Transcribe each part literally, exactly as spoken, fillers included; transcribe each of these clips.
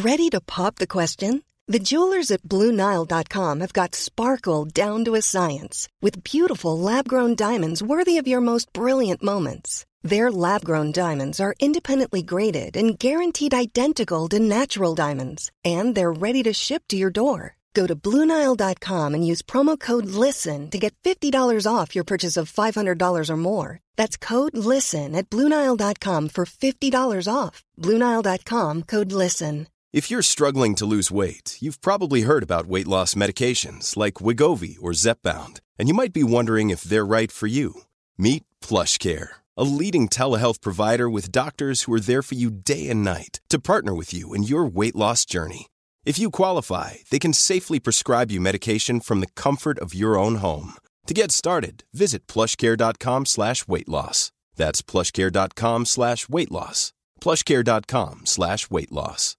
Ready to pop the question? The jewelers at Blue Nile dot com have got sparkle down to a science with beautiful lab-grown diamonds worthy of your most brilliant moments. Their lab-grown diamonds are independently graded and guaranteed identical to natural diamonds, and they're ready to ship to your door. Go to Blue Nile dot com and use promo code LISTEN to get fifty dollars off your purchase of five hundred dollars or more. That's code LISTEN at Blue Nile dot com for fifty dollars off. Blue Nile dot com, code LISTEN. If you're struggling to lose weight, you've probably heard about weight loss medications like Wegovy or Zepbound, and you might be wondering if they're right for you. Meet PlushCare, a leading telehealth provider with doctors who are there for you day and night to partner with you in your weight loss journey. If you qualify, they can safely prescribe you medication from the comfort of your own home. To get started, visit plushcare.com slash weight loss. That's plushcare.com slash weight loss. plushcare.com slash weight loss.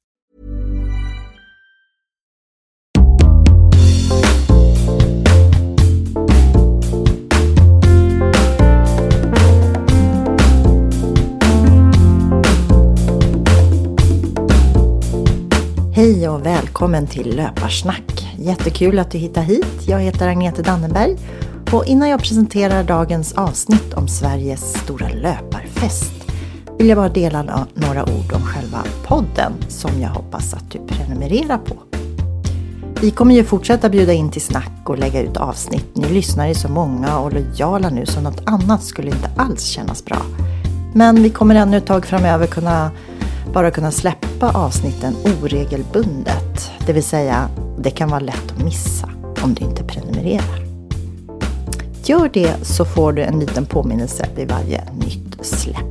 Hej och välkommen till Löparsnack. Jättekul att du hittar hit. Jag heter Agnete Dannenberg och innan jag presenterar dagens avsnitt om Sveriges stora löparfest vill jag bara dela några ord om själva podden som jag hoppas att du prenumererar på. Vi kommer ju fortsätta bjuda in till snack och lägga ut avsnitt. Ni lyssnar är så många och lojala nu så något annat skulle inte alls kännas bra. Men vi kommer ännu ett tag framöver kunna bara kunna släppa avsnitten oregelbundet. Det vill säga, det kan vara lätt att missa om du inte prenumererar. Gör det så får du en liten påminnelse vid varje nytt släpp.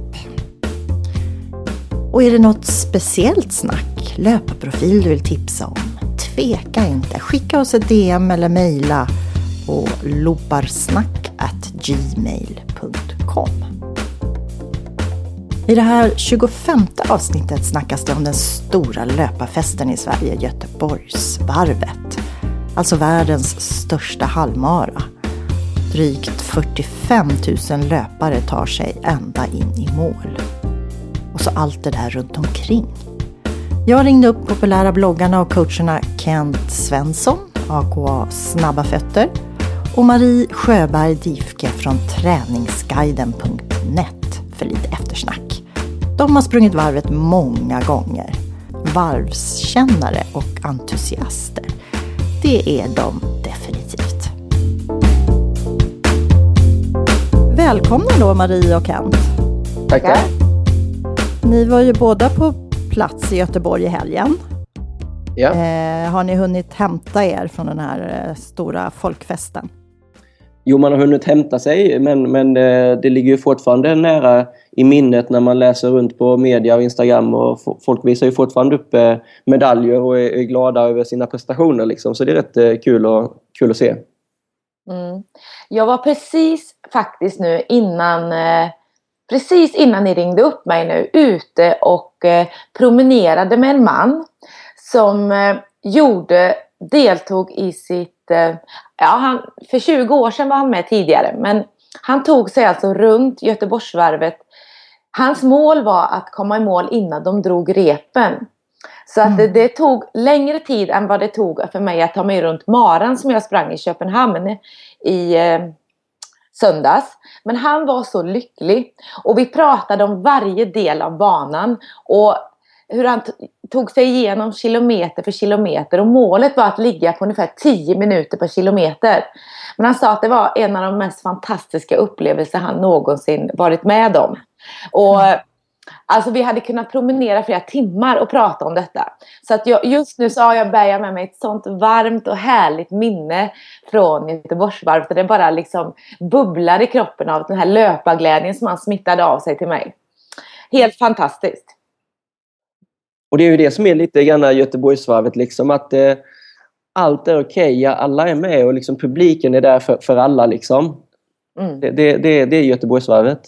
Och är det något speciellt snack, löparprofil du vill tipsa om? Tveka inte, skicka oss ett D M eller mejla på loparsnack at gmail punkt com. I det här tjugofemte avsnittet snackas det om den stora löparfesten i Sverige, Göteborgsvarvet. Alltså världens största halvmara. Drygt fyrtiofem tusen löpare tar sig ända in i mål. Och så allt det där runt omkring. Jag ringde upp populära bloggarna och coacherna Kent Svensson, A K A Snabba Fötter, och Marie Sjöberg Difke från träningsguiden punkt net för lite eftersnack. De har sprungit varvet många gånger. Varvskännare och entusiaster. Det är de definitivt. Välkomna då Marie och Kent. Tackar. Ni var ju båda på plats i Göteborg i helgen. Ja. Eh, har ni hunnit hämta er från den här eh, stora folkfesten? Jo, man har hunnit hämta sig, men, men det, det ligger ju fortfarande nära i minnet när man läser runt på media och Instagram, och f- folk visar ju fortfarande upp eh, medaljer och är, är glada över sina prestationer liksom. Så det är rätt eh, kul, och, kul att se. Mm. Jag var precis faktiskt nu innan eh, precis innan ni ringde upp mig nu ute och eh, promenerade med en man som eh, gjorde, deltog i sitt eh, ja, han, för tjugo år sedan var han med tidigare, men han tog sig alltså runt Göteborgsvarvet. Hans mål var att komma i mål innan de drog repen. Så att mm. det, det tog längre tid än vad det tog för mig att ta mig runt maran som jag sprang i Köpenhamn i eh, söndags. Men han var så lycklig. Och vi pratade om varje del av banan. Och hur han t- tog sig igenom kilometer för kilometer. Och målet var att ligga på ungefär tio minuter per kilometer. Men han sa att det var en av de mest fantastiska upplevelser han någonsin varit med om. Och mm. alltså vi hade kunnat promenera flera timmar och prata om detta. Så att jag, just nu så har jag bärgat med mig ett sånt varmt och härligt minne från Göteborgsvarvet. Det bara liksom bubblar i kroppen av den här löparglädjen som han smittade av sig till mig. Helt fantastiskt. Och det är ju det som är lite grann Göteborgsvarvet liksom, att eh, allt är okej, okay, alla är med och liksom publiken är där för, för alla liksom. Mm. Det, det, det, det är Göteborgsvarvet.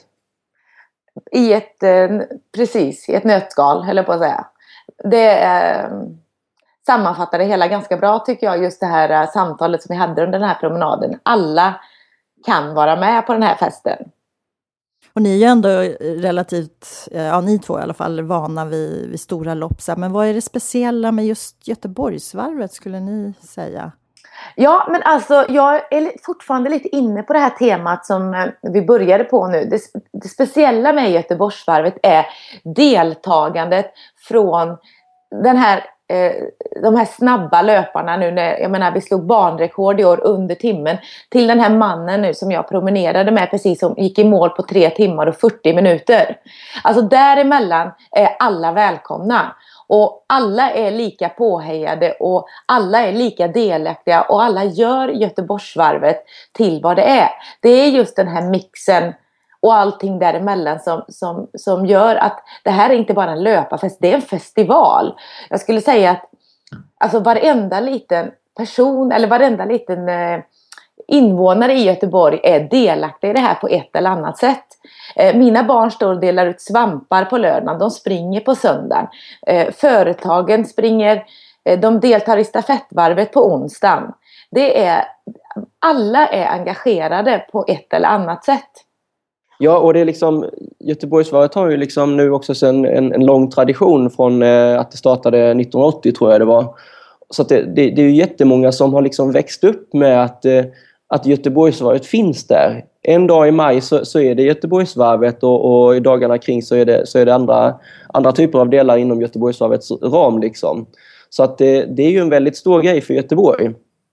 I ett, eh, precis, i ett nötskal, höll jag på att säga. Det eh, sammanfattar det hela ganska bra tycker jag, just det här eh, samtalet som vi hade under den här promenaden. Alla kan vara med på den här festen. Och ni är ju ändå relativt, ja ni två i alla fall, vana vid, vid stora lopp. Men vad är det speciella med just Göteborgsvarvet skulle ni säga? Ja, men alltså jag är fortfarande lite inne på det här temat som vi började på nu. Det, det speciella med Göteborgsvarvet är deltagandet från den här, eh, de här snabba löparna nu. När, jag menar, vi slog banrekord i år under timmen. Till den här mannen nu som jag promenerade med precis, som gick i mål på tre timmar och fyrtio minuter. Alltså däremellan är alla välkomna. Och alla är lika påhejade och alla är lika delaktiga och alla gör Göteborgsvarvet till vad det är. Det är just den här mixen och allting däremellan som, som, som gör att det här är inte bara en löparfest, det är en festival. Jag skulle säga att alltså varenda liten person eller varenda liten eh, invånare i Göteborg är delaktig i det här på ett eller annat sätt. Eh, mina barn står och delar ut svampar på lördagen, de springer på söndagen. Eh, företagen springer, eh, de deltar i stafettvarvet på onsdagen. Det är, alla är engagerade på ett eller annat sätt. Ja, och det är liksom, Göteborgsvarvet har ju liksom nu också sen en, en lång tradition från eh, att det startade nittonhundraåttio tror jag det var. Så att det, det, det är ju jättemånga som har liksom växt upp med att, eh, att Göteborgsvarvet finns där. En dag i maj så, så är det Göteborgsvarvet och, och i dagarna kring så är det, så är det andra, andra typer av delar inom Göteborgsvarvets ram liksom. Så att det, det är ju en väldigt stor grej för Göteborg.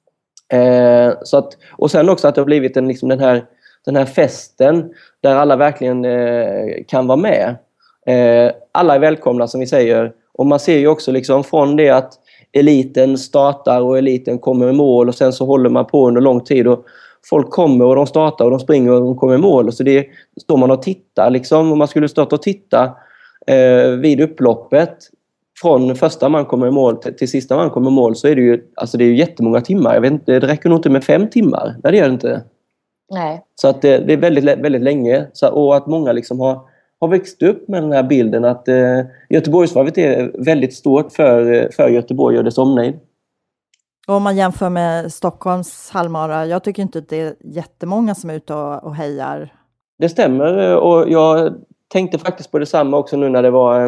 Eh, så att, och sen också att det har blivit en, liksom den här den här festen där alla verkligen eh, kan vara med. Eh, alla är välkomna som vi säger. Och man ser ju också liksom från det att eliten startar och eliten kommer i mål och sen så håller man på under lång tid och folk kommer och de startar och de springer och de kommer i mål. Och så det står man och tittar liksom. Om man skulle stå och titta eh, vid upploppet från första man kommer i mål till, till sista man kommer i mål så är det ju, alltså det är ju jättemånga timmar. Jag vet inte, det räcker nog inte med fem timmar. Nej, det gör det inte. Nej. Så att det, det är väldigt, väldigt länge. Så, och att många liksom har, har växt upp med den här bilden att eh, Göteborgsvarvet är väldigt stort för, för Göteborg och dess omnejd. Och om man jämför med Stockholms halvmara, jag tycker inte att det är jättemånga som är ute och, och hejar. Det stämmer och jag tänkte faktiskt på detsamma också nu när det var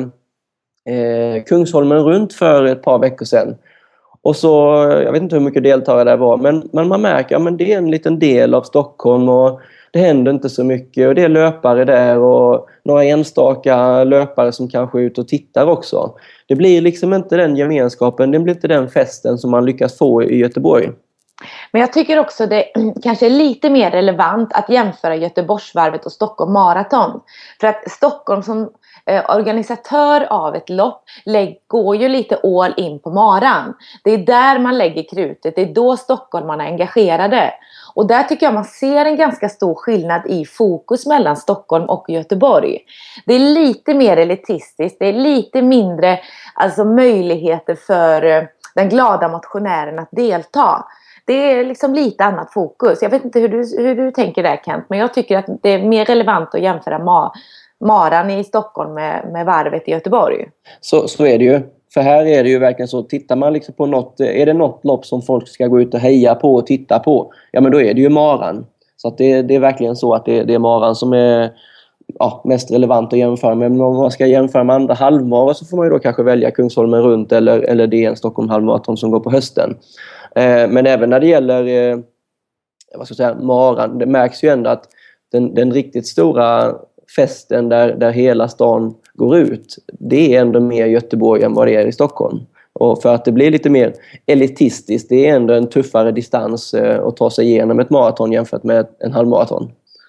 eh, Kungsholmen runt för ett par veckor sedan. Och så, jag vet inte hur mycket deltagare det var, men, men man märker att ja, det är en liten del av Stockholm och det händer inte så mycket. Och det är löpare där och några enstaka löpare som kanske är ute och tittar också. Det blir liksom inte den gemenskapen, det blir inte den festen som man lyckas få i Göteborg. Men jag tycker också det kanske är lite mer relevant att jämföra Göteborgsvarvet och Stockholm Marathon. För att Stockholm som eh, organisatör av ett lopp lägg, går ju lite all in på maran. Det är där man lägger krutet, det är då stockholmarna är engagerade. Och där tycker jag man ser en ganska stor skillnad i fokus mellan Stockholm och Göteborg. Det är lite mer elitistiskt, det är lite mindre alltså, möjligheter för eh, den glada motionären att delta. Det är liksom lite annat fokus. Jag vet inte hur du, hur du tänker där Kent. Men jag tycker att det är mer relevant att jämföra ma, maran i Stockholm med, med varvet i Göteborg. Så, så är det ju. För här är det ju verkligen så. Tittar man liksom på något. Är det något lopp som folk ska gå ut och heja på och titta på. Ja men då är det ju maran. Så att det, det är verkligen så att det, det är maran som är ja, mest relevant att jämföra med. Men om man ska jämföra med andra halvmara så får man ju då kanske välja Kungsholmen runt. Eller, eller det är en Stockholm halvmaraton som går på hösten. Men även när det gäller vad ska jag säga, maran, det märks ju ändå att den, den riktigt stora festen där, där hela stan går ut, det är ändå mer Göteborg än vad det är i Stockholm. Och för att det blir lite mer elitistiskt, det är ändå en tuffare distans att ta sig igenom ett maraton jämfört med en halvmaraton.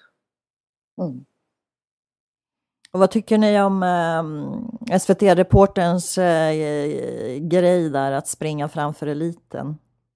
Mm. Och vad tycker ni om eh, S V T-reporterns eh, grej där att springa framför eliten?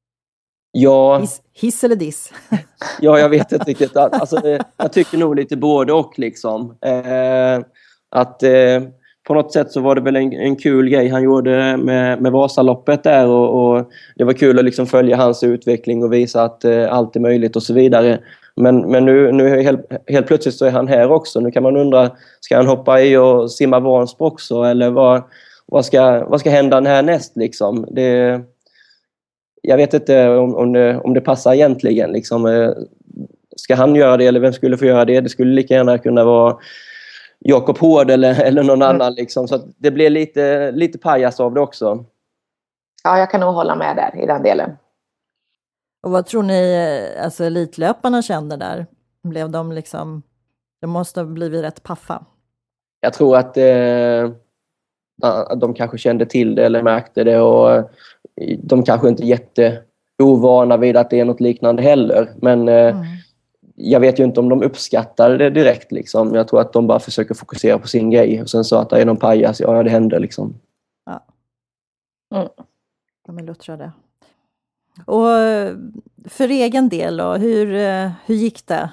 Ja, hiss, hiss eller diss? Ja, jag vet inte riktigt. Alltså, jag tycker nog lite både och liksom. Eh, att eh, på något sätt så var det väl en, en kul grej han gjorde med, med Vasaloppet där. Och, och det var kul att liksom följa hans utveckling och visa att eh, allt är möjligt och så vidare. Men, men nu, nu helt, helt plötsligt så är han här också. Nu kan man undra, ska han hoppa i och simma Vansbro också? Eller vad, vad, ska, vad ska hända härnäst liksom? Det, jag vet inte om, om, det, om det passar egentligen. Liksom. ska han göra det eller vem skulle få göra det? Det skulle lika gärna kunna vara Jakob Hård eller, eller någon mm. annan. Liksom. Så att det blir lite, lite pajas av det också. Ja, jag kan nog hålla med där i den delen. Och vad tror ni alltså, elitlöparna kände där? Blev de liksom, de måste ha blivit rätt paffa. Jag tror att eh, de kanske kände till det eller märkte det och de kanske inte är jätteovana vid att det är något liknande heller. Men eh, mm. jag vet ju inte om de uppskattar det direkt. Liksom. Jag tror att de bara försöker fokusera på sin grej och sen så att det är någon pajas, ja det händer liksom. Ja. Mm. De är luttrade. Och för egen del då, hur, hur gick det?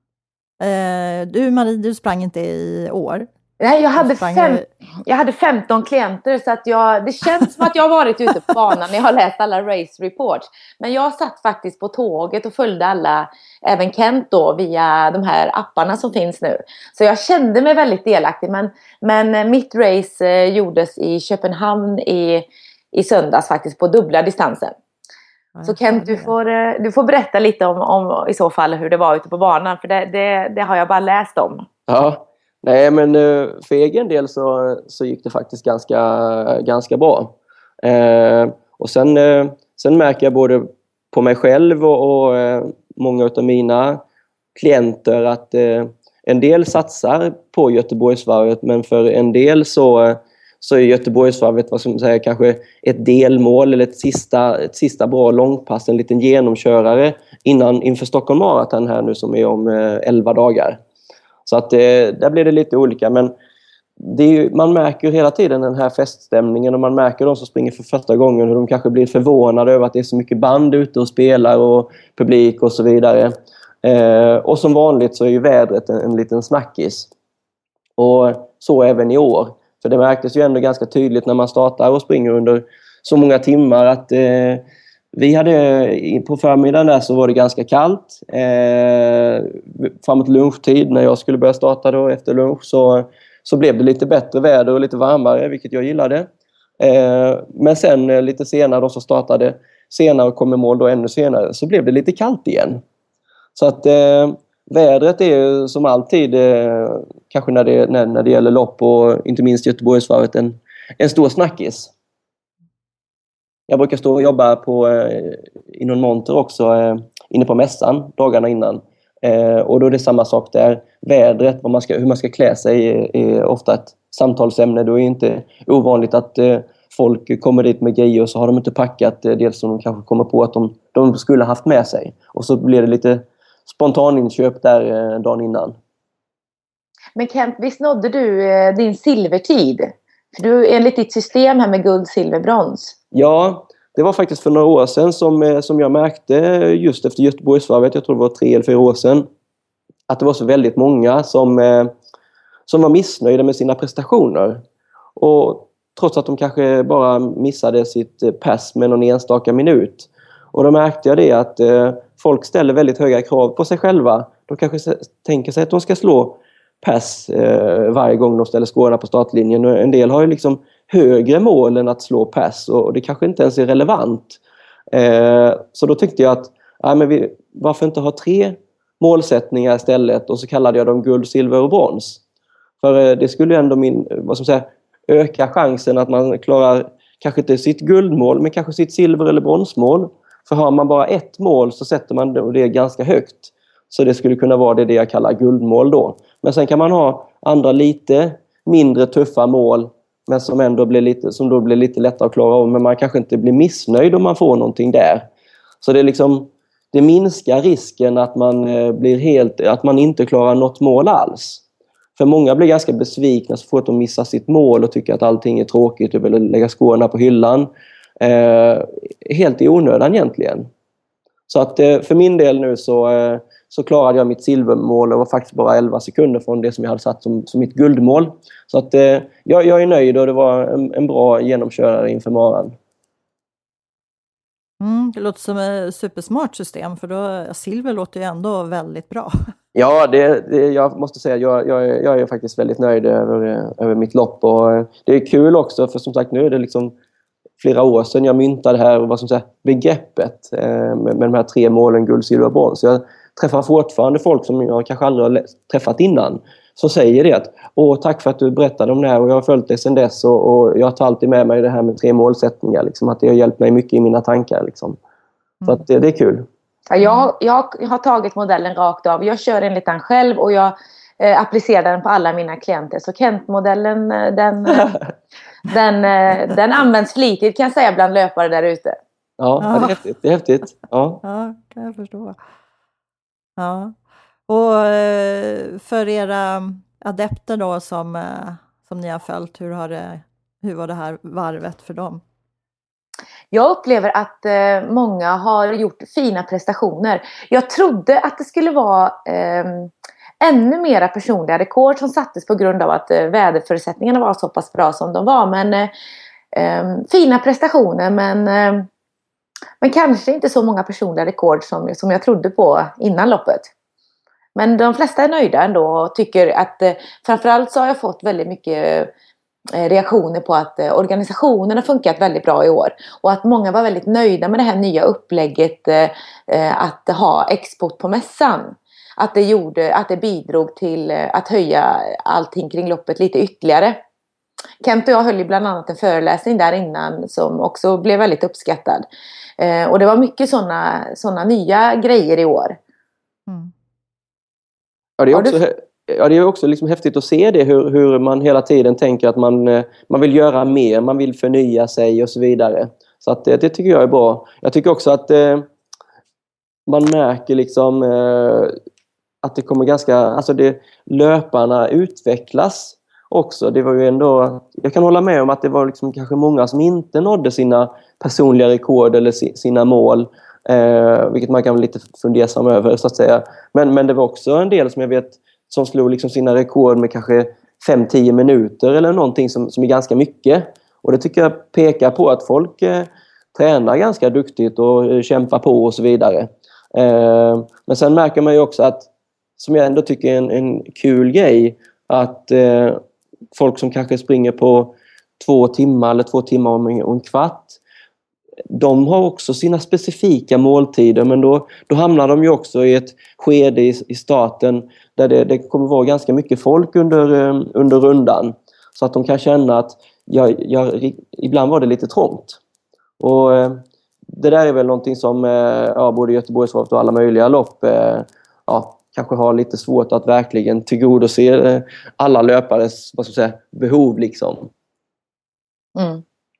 Eh, du Marie, du sprang inte i år. Nej, jag hade, fem, jag hade femton klienter så att jag, det känns som att jag har varit ute på banan när jag har läst alla race reports. Men jag satt faktiskt på tåget och följde alla, även Kent då, via de här apparna som finns nu. Så jag kände mig väldigt delaktig. Men, men mitt race eh, gjordes i Köpenhamn i, i söndags faktiskt på dubbla distansen. Så Kent, du får, du får berätta lite om, om i så fall hur det var ute på banan. För det, det, det har jag bara läst om. Ja, nej men för egen del så, så gick det faktiskt ganska, ganska bra. Eh, och sen, eh, sen märker jag både på mig själv och, och eh, många av mina klienter att eh, en del satsar på Göteborgsvarvet. Men för en del så... så är Göteborgsvarvet vad som säger kanske ett delmål eller ett sista, ett sista bra långpass, en liten genomkörare innan inför Stockholm Marathon här nu som är om elva dagar. Så att det, där blir det lite olika, men det är ju, man märker hela tiden den här feststämningen och man märker de som springer för första gången hur de kanske blir förvånade över att det är så mycket band ute och spelar och publik och så vidare. Eh, och som vanligt så är ju vädret en, en liten snackis. Och så även i år. För det märktes ju ändå ganska tydligt när man startar och springer under så många timmar att eh, vi hade på förmiddagen där så var det ganska kallt. Eh, framåt lunchtid när jag skulle börja starta då efter lunch så, så blev det lite bättre väder och lite varmare, vilket jag gillade. Eh, men sen eh, lite senare då så startade senare och kom i mål då ännu senare så blev det lite kallt igen. Så att... Eh, Vädret är ju som alltid, eh, kanske när det, när, när det gäller lopp och inte minst Göteborgsvarvet, en, en stor snackis. Jag brukar stå och jobba på, eh, i någon monter också, eh, inne på mässan dagarna innan. Eh, och då är det samma sak där. Vädret, vad man ska, hur man ska klä sig är, är ofta ett samtalsämne. Då är det inte ovanligt att eh, folk kommer dit med grejer och så har de inte packat eh, det som de kanske kommer på att de, de skulle haft med sig. Och så blir det lite... spontaninköp där eh, dagen innan. Men Kent, visst nådde du eh, din silvertid? För du enligt ditt system här med guld, silver, brons. Ja, det var faktiskt för några år sedan som, eh, som jag märkte just efter Göteborgsvarvet, jag tror det var tre eller fyra år sedan, att det var så väldigt många som, eh, som var missnöjda med sina prestationer. Och trots att de kanske bara missade sitt pass med någon enstaka minut. Och då märkte jag det att eh, folk ställer väldigt höga krav på sig själva. De kanske se, tänker sig att de ska slå pass eh, varje gång de ställer skårna på startlinjen. Och en del har ju liksom högre mål än att slå pass och, och det kanske inte ens är relevant. Eh, så då tyckte jag att ja, men vi, varför inte ha tre målsättningar istället och så kallade jag dem guld, silver och brons. För eh, det skulle ändå min, vad ska man säga, öka chansen att man klarar kanske inte sitt guldmål men kanske sitt silver- eller bronsmål. För har man bara ett mål så sätter man det ganska högt. Så det skulle kunna vara det, det jag kallar guldmål då. Men sen kan man ha andra lite mindre tuffa mål. Men som ändå blir lite, som då blir lite lättare att klara av. Men man kanske inte blir missnöjd om man får någonting där. Så det är liksom, det minskar risken att man blir helt, att man inte klarar något mål alls. För många blir ganska besvikna så fort de missar sitt mål och tycker att allting är tråkigt och vill lägga skårna på hyllan. Eh, helt i onödan egentligen. Så att eh, för min del nu så, eh, så klarade jag mitt silvermål och var faktiskt bara elva sekunder från det som jag hade satt som, som mitt guldmål. Så att eh, jag, jag är nöjd och det var en, en bra genomkörare inför maran. Mm, det låter som ett supersmart system för då silver låter ju ändå väldigt bra. Ja, det, det, jag måste säga jag, jag, jag är faktiskt väldigt nöjd över, över mitt lopp och det är kul också för som sagt nu är det liksom flera år sedan jag myntade här och vad som säger begreppet eh, med, med de här tre målen guld, silver och brons. Jag träffar fortfarande folk som jag kanske aldrig har träffat innan. Så säger det att, åh tack för att du berättade om det här och jag har följt det sedan dess och, och jag tar alltid med mig det här med tre målsättningar. Liksom, att det har hjälpt mig mycket i mina tankar. Liksom. Så att det, det är kul. Ja, jag, jag har tagit modellen rakt av. Jag kör enligt den själv och jag eh, applicerar den på alla mina klienter. Så Kent-modellen den, den, den används flitigt kan jag säga bland löpare där ute. Ja, ja. Det är häftigt. Det är häftigt. Ja. Ja, kan jag förstå. Ja. Och för era adepter då som, som ni har följt, hur, har det, hur var det här varvet för dem? Jag upplever att eh, många har gjort fina prestationer. Jag trodde att det skulle vara eh, ännu mera personliga rekord som sattes på grund av att eh, väderförutsättningarna var så pass bra som de var. Men eh, eh, fina prestationer men, eh, men kanske inte så många personliga rekord som, som jag trodde på innan loppet. Men de flesta är nöjda ändå och tycker att eh, framförallt så har jag fått väldigt mycket reaktioner på att organisationen har funkat väldigt bra i år. Och att många var väldigt nöjda med det här nya upplägget eh, att ha export på mässan. Att det, gjorde, att det bidrog till att höja allting kring loppet lite ytterligare. Kent och jag höll ju bland annat en föreläsning där innan som också blev väldigt uppskattad. Eh, och det var mycket sådana såna nya grejer i år. Mm. Ja, det är också... Ja, det är också liksom häftigt att se det, hur, hur man hela tiden tänker att man, man vill göra mer, man vill förnya sig och så vidare. Så att det, det tycker jag är bra. Jag tycker också att eh, man märker liksom eh, att det kommer ganska, alltså det, löparna utvecklas också. Det var ju ändå, jag kan hålla med om att det var liksom kanske många som inte nådde sina personliga rekord eller si, sina mål. Eh, vilket man kan lite fundersam över så att säga. Men, men det var också en del som jag vet som slog liksom sina rekord med kanske fem till tio minuter eller någonting som, som är ganska mycket. Och det tycker jag pekar på att folk eh, tränar ganska duktigt och eh, kämpar på och så vidare. Eh, men sen märker man ju också att, som jag ändå tycker är en, en kul grej, att eh, folk som kanske springer på två timmar eller två timmar och en, och en kvart, de har också sina specifika måltider, men då, då hamnar de ju också i ett skede i, i starten där det, det kommer vara ganska mycket folk under, under rundan. Så att de kan känna att jag, jag, ibland var det lite trångt. Och det där är väl någonting som ja, både Göteborgsvarvet och alla möjliga lopp ja, kanske har lite svårt att verkligen tillgodose alla löpares, vad ska jag säga, behov liksom. Mm.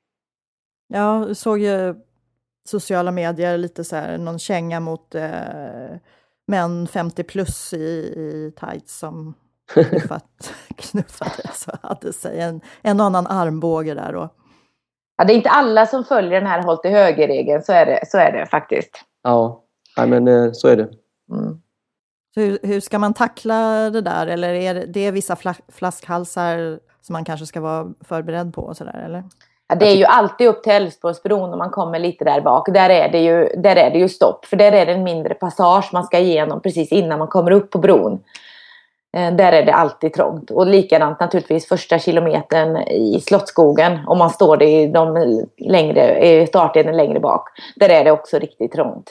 Ja, jag såg ju sociala medier lite så här, någon känga mot eh, män femtio plus i, i tights som knuffat, knuffade så hade sig en, en annan armbåge där då. Ja, det är inte alla som följer den här håll till höger-regeln, så är det, så är det faktiskt. Ja, nej, men så är det. Mm. Hur, hur ska man tackla det där? Eller är det, det är vissa flaskhalsar som man kanske ska vara förberedd på och sådär, eller? Ja, det är ju alltid upp till Älvsborgsbron om man kommer lite där bak. Där är, det ju, där är det ju stopp. För där är det en mindre passage man ska igenom precis innan man kommer upp på bron. Eh, där är det alltid trångt. Och likadant naturligtvis första kilometern i Slottsskogen. Om man står det i, de längre, i startleden längre bak. Där är det också riktigt trångt.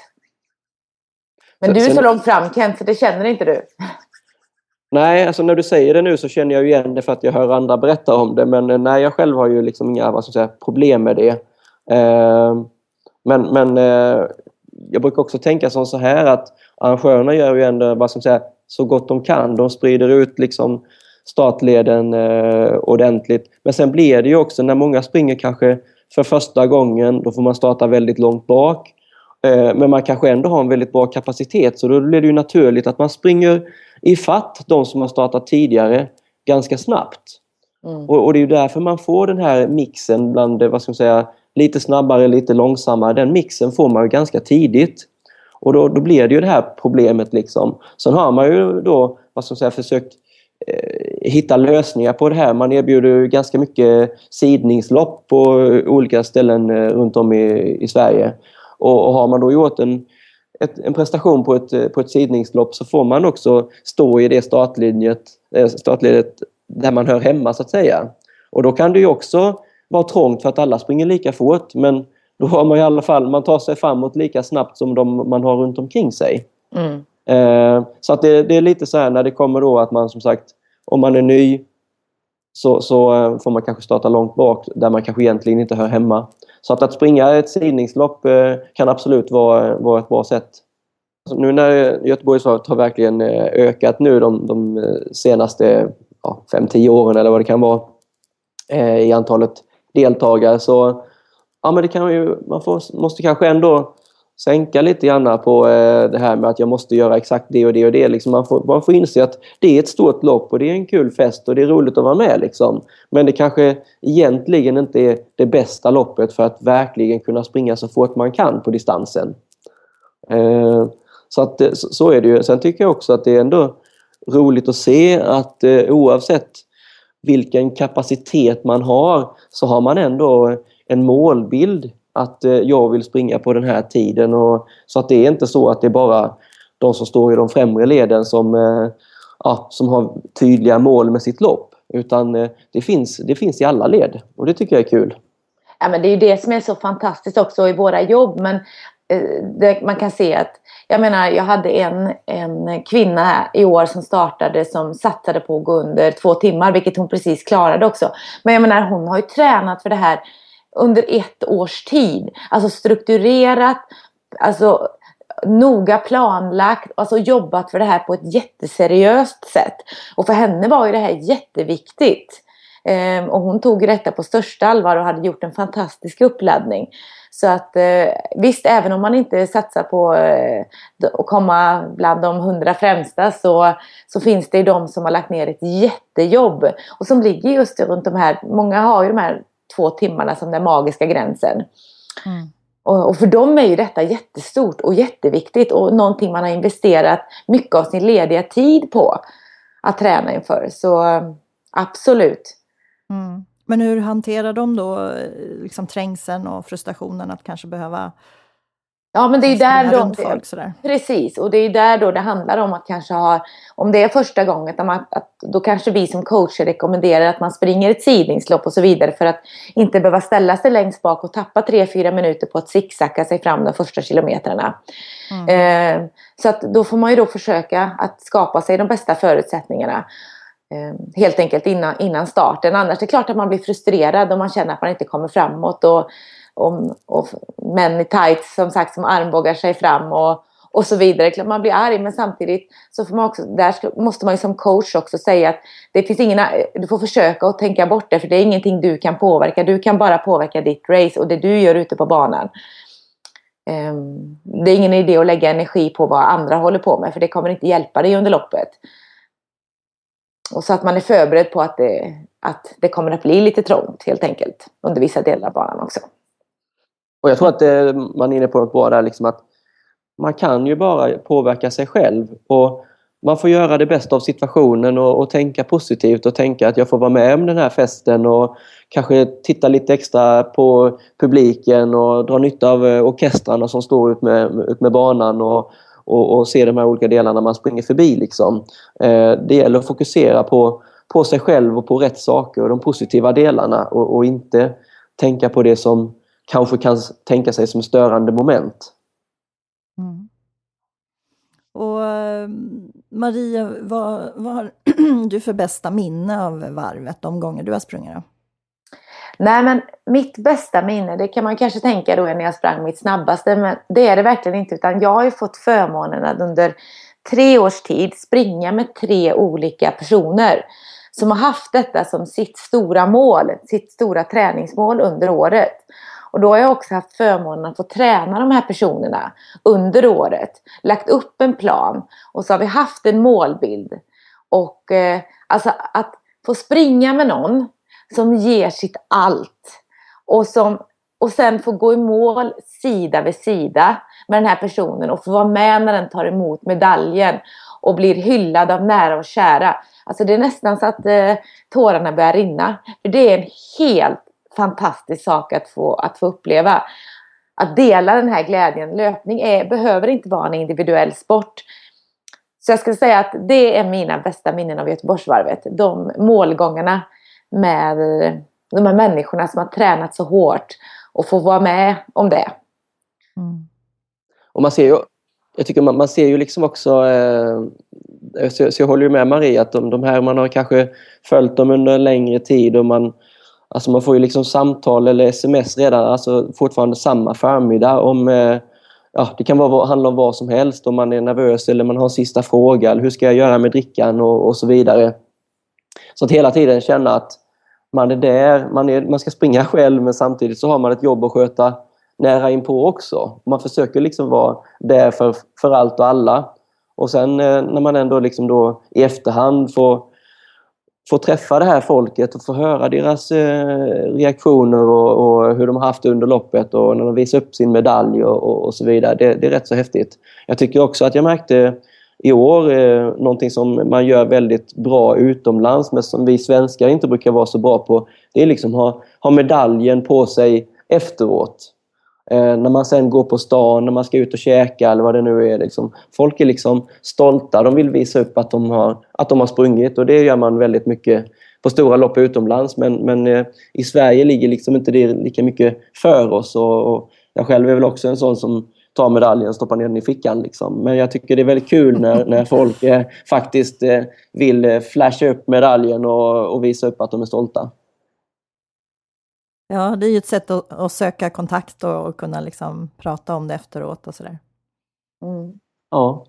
Men du är så långt fram, Kent, så det känner inte du. Nej, alltså när du säger det nu så känner jag ju igen det för att jag hör andra berätta om det. Men nej, jag själv har ju liksom inga vad ska jag säga, problem med det. Eh, men men eh, jag brukar också tänka som så här att arrangörerna gör ju ändå vad ska jag säga, så gott de kan. De sprider ut liksom startleden eh, ordentligt. Men sen blir det ju också när många springer kanske för första gången, då får man starta väldigt långt bak. Eh, men man kanske ändå har en väldigt bra kapacitet, så då blir det ju naturligt att man springer i fatt de som har startat tidigare ganska snabbt. Mm. Och, och det är ju därför man får den här mixen bland, vad ska man säga, lite snabbare, lite långsammare. Den mixen får man ju ganska tidigt. Och då, då blir det ju det här problemet liksom. Sen har man ju då, vad ska man säga, försökt eh, hitta lösningar på det här. Man erbjuder ju ganska mycket sidningslopp på olika ställen eh, runt om i, i Sverige. Och, och har man då gjort en Ett, en prestation på ett, på ett sidningslopp, så får man också stå i det startlinjet, startledet där man hör hemma så att säga. Och då kan det ju också vara trångt för att alla springer lika fort, men då har man i alla fall, man tar sig framåt lika snabbt som de man har runt omkring sig. Mm. Eh, så att det, det är lite så här när det kommer då att man som sagt, om man är ny så, så eh, får man kanske starta långt bak där man kanske egentligen inte hör hemma. Så att, att springa ett sidningslopp eh, kan absolut vara, vara ett bra sätt. Så nu när Göteborgsvarvet har verkligen eh, ökat nu de, de senaste ja, fem till tio åren eller vad det kan vara eh, i antalet deltagare, så ja, men det kan ju, man får, måste kanske ändå sänka lite grann på eh, det här med att jag måste göra exakt det och det och det. Liksom man, får, man får inse att det är ett stort lopp och det är en kul fest och det är roligt att vara med. Liksom. Men det kanske egentligen inte är det bästa loppet för att verkligen kunna springa så fort man kan på distansen. Eh, så, att, så, så är det ju. Sen tycker jag också att det är ändå roligt att se att eh, oavsett vilken kapacitet man har så har man ändå en målbild att eh, jag vill springa på den här tiden. Och, så att det är inte så att det är bara de som står i de främre leden som, eh, ja, som har tydliga mål med sitt lopp. Utan eh, det, finns, det finns i alla led och det tycker jag är kul. Ja, men det är ju det som är så fantastiskt också i våra jobb. Men eh, det, man kan se att, jag menar, jag hade en, en kvinna här i år som startade som satsade på att gå under två timmar, vilket hon precis klarade också. Men jag menar, hon har ju tränat för det här under ett års tid. Alltså strukturerat, alltså noga planlagt, alltså jobbat för det här på ett jätteseriöst sätt. Och för henne var ju det här jätteviktigt. Ehm, och hon tog detta på största allvar och hade gjort en fantastisk uppladdning. Så att eh, visst, även om man inte satsar på eh, att komma bland de hundra främsta så, så finns det ju de som har lagt ner ett jättejobb. Och som ligger just runt de här, många har ju de här två timmarna som den magiska gränsen. Mm. Och, och för dem är ju detta jättestort och jätteviktigt och någonting man har investerat mycket av sin lediga tid på att träna inför. Så absolut. Mm. Men hur hanterar de då liksom trängseln och frustrationen att kanske behöva... Ja, men det är där då, folk, sådär. Precis, och det är där då det handlar om att kanske ha, om det är första gången, att, man, att då kanske vi som coacher rekommenderar att man springer ett sidningslopp och så vidare för att inte behöva ställa sig längst bak och tappa tre fyra minuter på att zigzacka sig fram de första kilometrarna. Mm. Eh, så att då får man ju då försöka att skapa sig de bästa förutsättningarna. Eh, helt enkelt innan, innan starten. Annars är det klart att man blir frustrerad om man känner att man inte kommer framåt och Om, och män i tights som sagt som armbågar sig fram och, och så vidare. Man blir arg, men samtidigt så får man också, där måste man ju som coach också säga att det finns ingen, du får försöka att tänka bort det, för det är ingenting du kan påverka. Du kan bara påverka ditt race och det du gör ute på banan. Um, det är ingen idé att lägga energi på vad andra håller på med, för det kommer inte hjälpa dig under loppet. Och så att man är förberedd på att det, att det kommer att bli lite trångt helt enkelt under vissa delar av banan också. Och jag tror att det, man är inne på något bra där, liksom att man kan ju bara påverka sig själv. Och man får göra det bästa av situationen och, och tänka positivt och tänka att jag får vara med om den här festen och kanske titta lite extra på publiken och dra nytta av orkestrarna som står ut med, ut med banan och, och, och se de här olika delarna man springer förbi. Liksom. Eh, det gäller att fokusera på, på sig själv och på rätt saker och de positiva delarna och, och inte tänka på det som kanske kan tänka sig som störande moment. Mm. Och Maria, vad, vad har du för bästa minne av varvet de gånger du har sprungit då? Nej, men mitt bästa minne, det kan man kanske tänka då när jag sprang mitt snabbaste, men det är det verkligen inte, utan jag har ju fått förmånen att under tre års tid springa med tre olika personer som har haft detta som sitt stora mål, sitt stora träningsmål under året. Och då har jag också haft förmånen att få träna de här personerna under året. Lagt upp en plan och så har vi haft en målbild. Och eh, alltså att få springa med någon som ger sitt allt. Och, som, och sen få gå i mål sida vid sida med den här personen. Och få vara med när den tar emot medaljen. Och blir hyllad av nära och kära. Alltså det är nästan så att eh, tårarna börjar rinna. För det är en helt fantastisk sak att få, att få uppleva. Att dela den här glädjen. Löpning är, behöver inte vara en individuell sport. Så jag skulle säga att det är mina bästa minnen av Göteborgsvarvet. De målgångarna med de här människorna som har tränat så hårt och få vara med om det. Mm. Och man ser ju jag tycker man, man ser ju liksom också, eh, så, så jag håller ju med Marie att de, de här, man har kanske följt dem under en längre tid och man, alltså man får ju liksom samtal eller sms redan, alltså fortfarande samma förmiddag om, eh, ja, det kan vara, handla om vad som helst, om man är nervös eller man har en sista fråga, eller hur ska jag göra med drickan och, och så vidare. Så att hela tiden känna att man är där, man, är, man ska springa själv, men samtidigt så har man ett jobb att sköta nära inpå också. Man försöker liksom vara där för, för allt och alla. Och sen när man ändå liksom då i efterhand får, får träffa det här folket och få höra deras eh, reaktioner och, och hur de har haft under loppet och när de visar upp sin medalj och, och, och så vidare. Det, det är rätt så häftigt. Jag tycker också att jag märkte i år eh, någonting som man gör väldigt bra utomlands, men som vi svenskar inte brukar vara så bra på. Det är liksom ha, ha medaljen på sig efteråt. Eh, när man sen går på stan, när man ska ut och käka eller vad det nu är. Liksom. Folk är liksom stolta, de vill visa upp att de har, att de har sprungit, och det gör man väldigt mycket på stora lopp utomlands. Men, men eh, i Sverige ligger liksom inte det lika mycket för oss, och, och jag själv är väl också en sån som tar medaljen och stoppar ner den i fickan. Liksom. Men jag tycker det är väldigt kul när, när folk eh, faktiskt eh, vill eh, flasha upp medaljen och, och visa upp att de är stolta. Ja, det är ju ett sätt att, att söka kontakt och, och kunna liksom prata om det efteråt och sådär. Mm. Ja.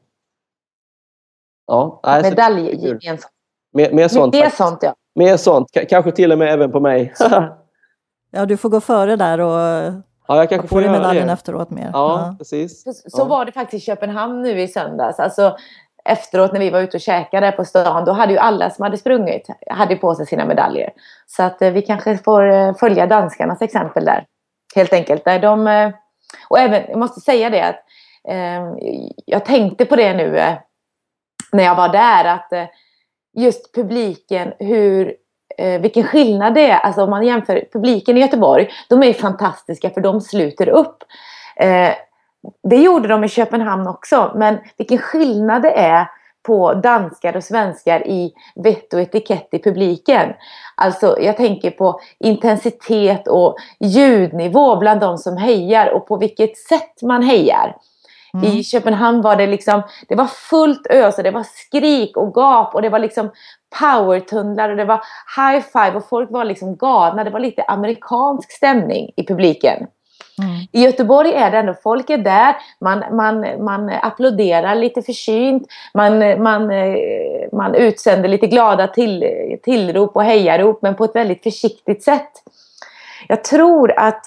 Ja, alltså, medaljgemenskap. Mer, mer sånt. Mer sånt, ja. Mer sånt, K- kanske till och med även på mig. Ja, du får gå före där och ja, jag kanske få får medaljen det. efteråt mer. Ja, ja. precis. Så, så ja. Var det faktiskt i Köpenhamn nu i söndags. Alltså efteråt när vi var ute och käkade på stan, då hade ju alla som hade sprungit hade på sig sina medaljer. Så att eh, vi kanske får eh, följa danskarnas exempel där. Helt enkelt. Där de, eh, och även, jag måste säga det att eh, jag tänkte på det nu eh, när jag var där, att eh, just publiken, hur eh, vilken skillnad det är. Alltså om man jämför publiken i Göteborg, de är fantastiska för de sluter upp. Eh, Det gjorde de i Köpenhamn också, men vilken skillnad det är på danskar och svenskar i vett och etikett i publiken. Alltså jag tänker på intensitet och ljudnivå bland de som hejar och på vilket sätt man hejar. Mm. I Köpenhamn var det liksom, det var fullt ös och det var skrik och gap och det var liksom powertunnlar och det var high five och folk var liksom galna. Det var lite amerikansk stämning i publiken. Mm. I Göteborg är det ändå, folk är där, man, man, man applåderar lite försynt, man, man, man utsänder lite glada till, tillrop och hejarop, men på ett väldigt försiktigt sätt. Jag tror att,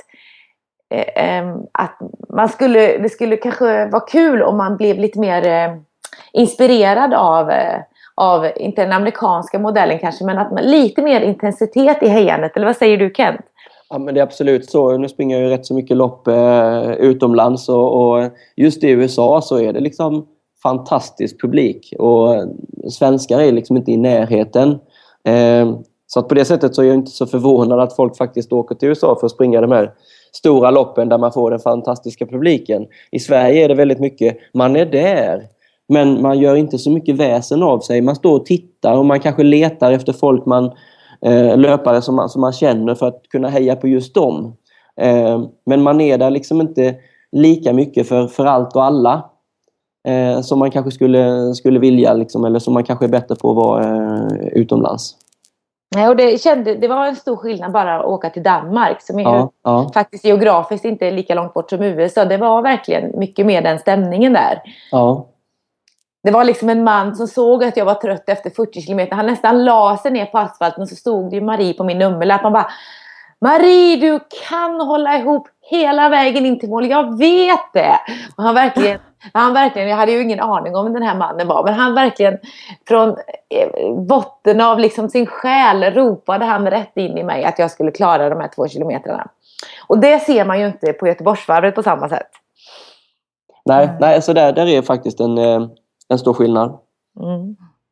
eh, att man skulle, det skulle kanske vara kul om man blev lite mer eh, inspirerad av, eh, av, inte den amerikanska modellen kanske, men att man, lite mer intensitet i hejandet, eller vad säger du, Kent? Ja, men det är absolut så. Nu springer jag ju rätt så mycket lopp eh, utomlands och, och just i U S A så är det liksom fantastisk publik och svenskar är liksom inte i närheten. Eh, så att på det sättet så är jag inte så förvånad att folk faktiskt åker till U S A för att springa de här stora loppen där man får den fantastiska publiken. I Sverige är det väldigt mycket, man är där men man gör inte så mycket väsen av sig. Man står och tittar och man kanske letar efter folk man Eh, löpare som man, som man känner för att kunna heja på just dem. Eh, men man är där liksom inte lika mycket för, för allt och alla eh, som man kanske skulle, skulle vilja liksom, eller som man kanske är bättre på att vara eh, utomlands. Nej, och det, kände, det var en stor skillnad bara att åka till Danmark som är ja, ju ja. faktiskt geografiskt inte lika långt bort som U S A. Det var verkligen mycket mer den stämningen där. Ja. Det var liksom en man som såg att jag var trött efter fyrtio kilometer. Han nästan la sig ner på asfalten och så stod det ju Marie på min nummerlapp. Man bara, Marie, du kan hålla ihop hela vägen in till mål. Jag vet det. Och han verkligen, han verkligen, jag hade ju ingen aning om den här mannen var. Men han verkligen från botten av liksom sin själ ropade han rätt in i mig att jag skulle klara de här två kilometrarna. Och det ser man ju inte på Göteborgsvarvet på samma sätt. Nej, nej så där, där är faktiskt en... En stor skillnad. Mm.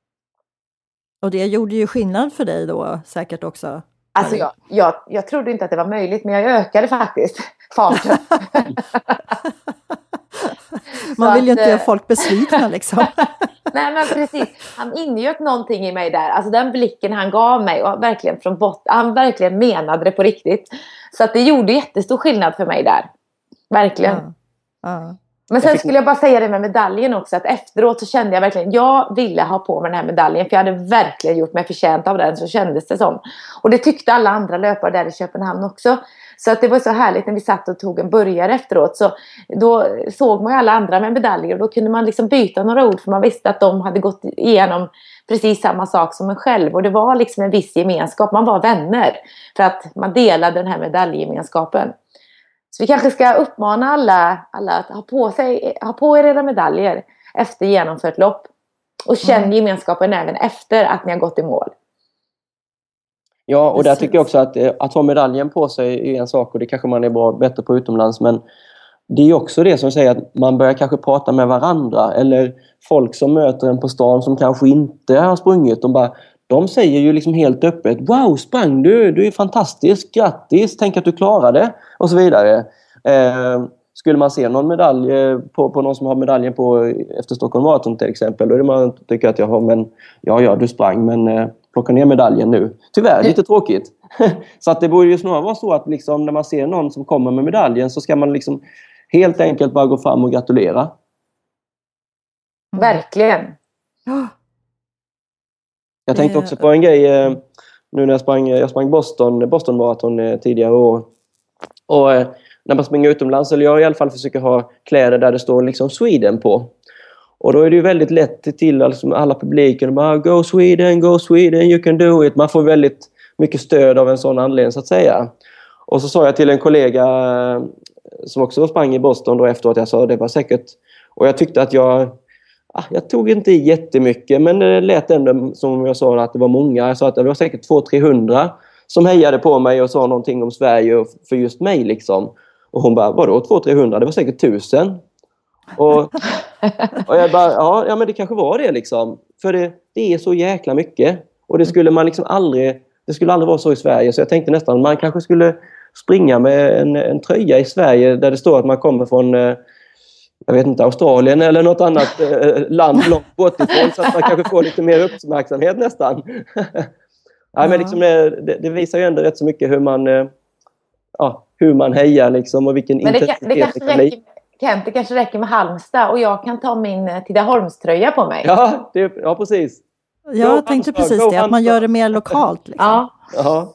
Och det gjorde ju skillnad för dig då säkert också. Alltså jag, jag, jag trodde inte att det var möjligt, men jag ökade faktiskt farten. Man vill ju inte göra folk besvikna liksom. Nej men precis, han ingöt någonting i mig där. Alltså den blicken han gav mig och verkligen från botten, han verkligen menade det på riktigt. Så att det gjorde jättestor skillnad för mig där. Verkligen. Ja. Ja. Men sen jag fick... skulle jag bara säga det med medaljen också. Att efteråt så kände jag verkligen. Jag ville ha på mig den här medaljen. För jag hade verkligen gjort mig förtjänt av den. Så kändes det som. Och det tyckte alla andra löpare där i Köpenhamn också. Så att det var så härligt när vi satt och tog en burgare efteråt. Så då såg man ju alla andra med medaljer. Och då kunde man liksom byta några ord. För man visste att de hade gått igenom precis samma sak som en själv. Och det var liksom en viss gemenskap. Man var vänner. För att man delade den här medaljgemenskapen. Så vi kanske ska uppmana alla, alla att ha på, sig, ha på er era medaljer efter genomfört lopp. Och känn mm. gemenskapen även efter att ni har gått i mål. Ja, och där tycker jag också att, att ha medaljen på sig är en sak. Och det kanske man är bra, bättre på utomlands. Men det är också det som säger att man börjar kanske prata med varandra. Eller folk som möter en på stan som kanske inte har sprungit. De bara... De säger ju liksom helt öppet, wow, sprang du, du är fantastisk, grattis, tänk att du klarade och så vidare. Eh, skulle man se någon medalj på, på någon som har medaljen på efter Stockholm Marathon till exempel, då är det man tycker att jag har, men ja, ja, du sprang, men eh, plocka ner medaljen nu. Tyvärr, lite tråkigt. Så att det borde ju snarare vara så att liksom, när man ser någon som kommer med medaljen så ska man liksom helt enkelt bara gå fram och gratulera. Verkligen. Jag tänkte också på en grej nu när jag sprang, jag sprang Boston, Boston Marathon tidigare år. Och när man springer utomlands, eller jag i alla fall försöker ha kläder där det står liksom Sweden på. Och då är det ju väldigt lätt till alltså, alla publiken. Bara, go Sweden, go Sweden, you can do it. Man får väldigt mycket stöd av en sån anledning så att säga. Och så sa jag till en kollega som också sprang i Boston då efteråt. Jag sa det var säkert. Och jag tyckte att jag... Jag tog inte i jättemycket, men det lät ändå som jag sa att det var många. Jag sa att det var säkert två till trehundra som hejade på mig och sa någonting om Sverige för just mig liksom. Och hon bara, vadå två till trehundra? Det var säkert tusen. Och, och jag bara, ja, ja men det kanske var det liksom. För det, det är så jäkla mycket. Och det skulle man liksom aldrig, det skulle aldrig vara så i Sverige. Så jag tänkte nästan, man kanske skulle springa med en, en tröja i Sverige där det står att man kommer från... jag vet inte, Australien eller något annat eh, land långt bort ifrån så att man kanske får lite mer uppmärksamhet nästan. Ja, men liksom, det, det visar ju ändå rätt så mycket hur man, eh, ja, hur man hejar liksom, och vilken men det intensitet kan, det kanske det kan räcker, bli. Kent, det kanske räcker med Halmstad och jag kan ta min Tidaholmströja på mig. Ja, det, ja precis. Jag go tänkte Halmstad, precis det, att man gör det mer lokalt. Liksom. Ja. Jaha.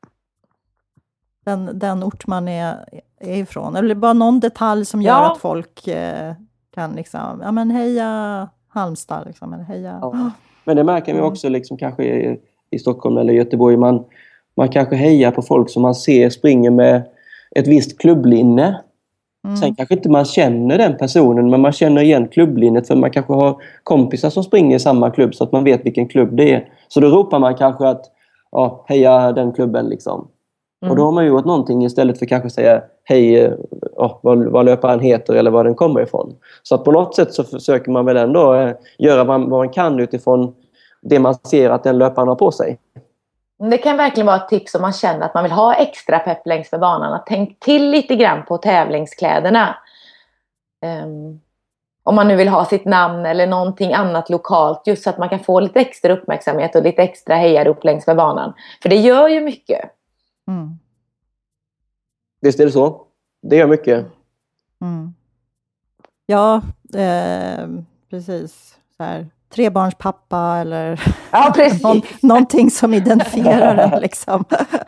Den, den ort man är, är ifrån. Eller bara någon detalj som gör ja. att folk eh, kan liksom, ja men heja Halmstad liksom, eller heja. Ja. Men det märker vi också liksom kanske i, i Stockholm eller Göteborg. Man, man kanske hejar på folk som man ser springer med ett visst klubblinne. Mm. Sen kanske inte man känner den personen, men man känner igen klubblinnet för man kanske har kompisar som springer i samma klubb så att man vet vilken klubb det är. Så då ropar man kanske att ja, heja den klubben liksom. Mm. Och då har man gjort någonting istället för kanske säga hej, oh, vad, vad löparen heter eller var den kommer ifrån. Så att på något sätt så försöker man väl ändå eh, göra vad, vad man kan utifrån det man ser att den löparen har på sig. Det kan verkligen vara ett tips om man känner att man vill ha extra pepp längs med banan. Att tänk till lite grann på tävlingskläderna. Um, om man nu vill ha sitt namn eller någonting annat lokalt. Just så att man kan få lite extra uppmärksamhet och lite extra hejarop längs med banan. För det gör ju mycket. Mm. Visst är det så? Det gör mycket. Mm. Ja, eh, precis. Så här, trebarnspappa eller ja, precis. Någon, någonting som identifierar den liksom.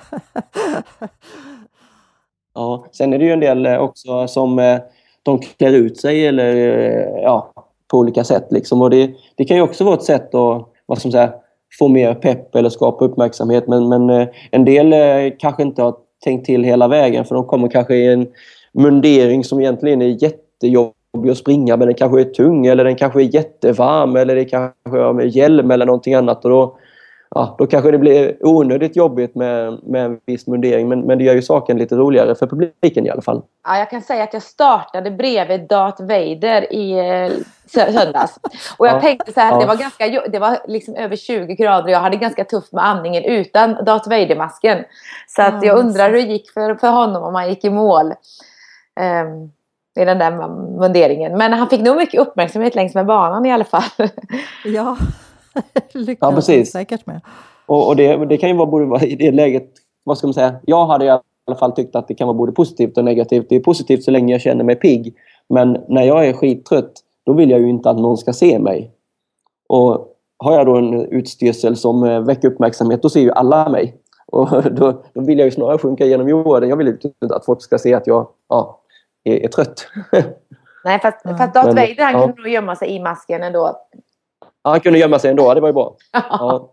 Ja, sen är det ju en del också som eh, de klär ut sig eller eh, ja, på olika sätt liksom. Och det, det kan ju också vara ett sätt att vad som säger, få mer pepp eller skapa uppmärksamhet. Men, men eh, en del eh, kanske inte har tänkt till hela vägen, för de kommer kanske i en mundering som egentligen är jättejobbig att springa, men den kanske är tung eller den kanske är jättevarm eller det kanske är med hjälm eller någonting annat, och då, ja, då kanske det blir onödigt jobbigt med, med en viss mundering, men, men det gör ju saken lite roligare för publiken i alla fall. Ja, jag kan säga att jag startade bredvid Darth Vader i eh, söndags. Och jag ja, tänkte så här, ja. det var ganska, det var liksom över tjugo grader och jag hade ganska tufft med andningen utan Darth Vader-masken. Så att jag undrar hur det gick för, för honom om han gick i mål um, i den där munderingen. Men han fick nog mycket uppmärksamhet längs med banan i alla fall. Ja, lyckas ja, precis. Säkert med. Och, och det, det kan ju vara både i det läget, vad ska man säga, jag hade i alla fall tyckt att det kan vara både positivt och negativt. Det är positivt så länge jag känner mig pigg. Men när jag är skittrött, då vill jag ju inte att någon ska se mig. Och har jag då en utstyrsel som väcker uppmärksamhet, då ser ju alla mig. Och då, då vill jag ju snarare sjunka genom jorden. Jag vill ju inte att folk ska se att jag ja, är, är trött. Nej, fast, fast Darth Vader, han ja. kunde nog gömma sig i masken ändå. Ja, han kunde gömma sig ändå, det var ju bra. Ja.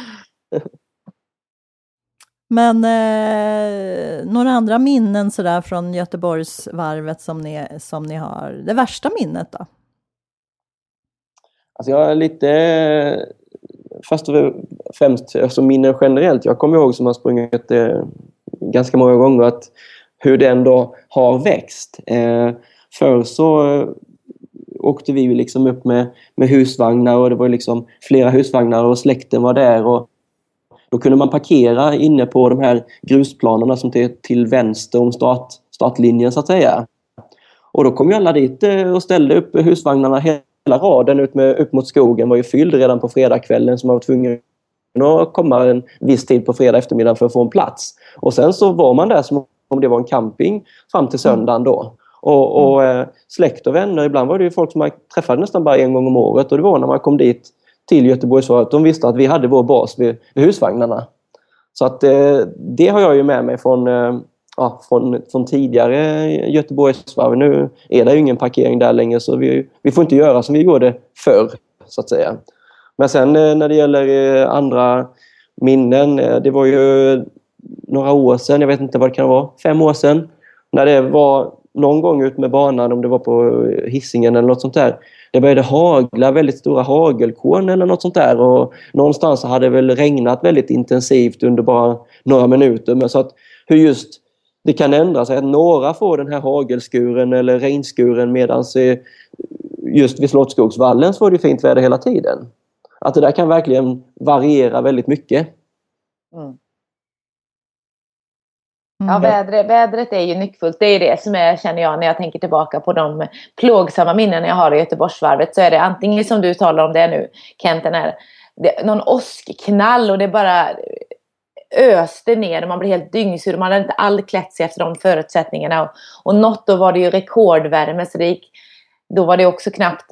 Men eh, några andra minnen sådär från Göteborgsvarvet som ni, som ni har. Det värsta minnet då? Alltså jag är lite... Först och främst alltså minnen generellt. Jag kommer ihåg som har sprungit eh, ganska många gånger att hur den då har växt. Eh, förr så eh, åkte vi liksom upp med, med husvagnar och det var liksom flera husvagnar och släkten var där och då kunde man parkera inne på de här grusplanerna som till, till vänster om start, startlinjen så att säga. Och då kom ju alla dit och ställde upp husvagnarna. Hela raden ut, med, upp mot skogen var ju fylld redan på fredagskvällen, så man var tvungen att komma en viss tid på fredag eftermiddag för att få en plats. Och sen så var man där som om det var en camping fram till söndagen då. Och, och mm. släkt och vänner, ibland var det ju folk som man träffade nästan bara en gång om året. Och det var när man kom dit till Göteborgsvarvet, de visste att vi hade vår bas vid, vid husvagnarna. Så att eh, det har jag ju med mig från, eh, ja, från, från tidigare Göteborgsvarvet. Nu är det ju ingen parkering där längre, så vi, vi får inte göra som vi gjorde förr, så att säga. Men sen eh, när det gäller eh, andra minnen, eh, det var ju några år sedan, jag vet inte vad det kan vara, fem år sedan, när det var någon gång ut med banan, om det var på Hisingen eller något sånt där. Det började hagla, väldigt stora hagelkorn eller något sånt där. Och någonstans hade det väl regnat väldigt intensivt under bara några minuter. Men så att hur just det kan ändra sig, att några får den här hagelskuren eller regnskuren, medan just vid Slottsskogsvallen så var det fint väder hela tiden. Att det där kan verkligen variera väldigt mycket. Mm. Ja, vädret, vädret är ju nyckfullt. Det är det som är, känner jag, när jag tänker tillbaka på de plågsamma minnen jag har i Göteborgsvarvet, så är det antingen som du talar om det nu, Kent, den här, det, någon åskknall och det bara öste ner och man blir helt dyngsur. Man hade inte all klätt sig efter de förutsättningarna. Och, och något då var det ju rekordvärme, så det gick, då var det också knappt,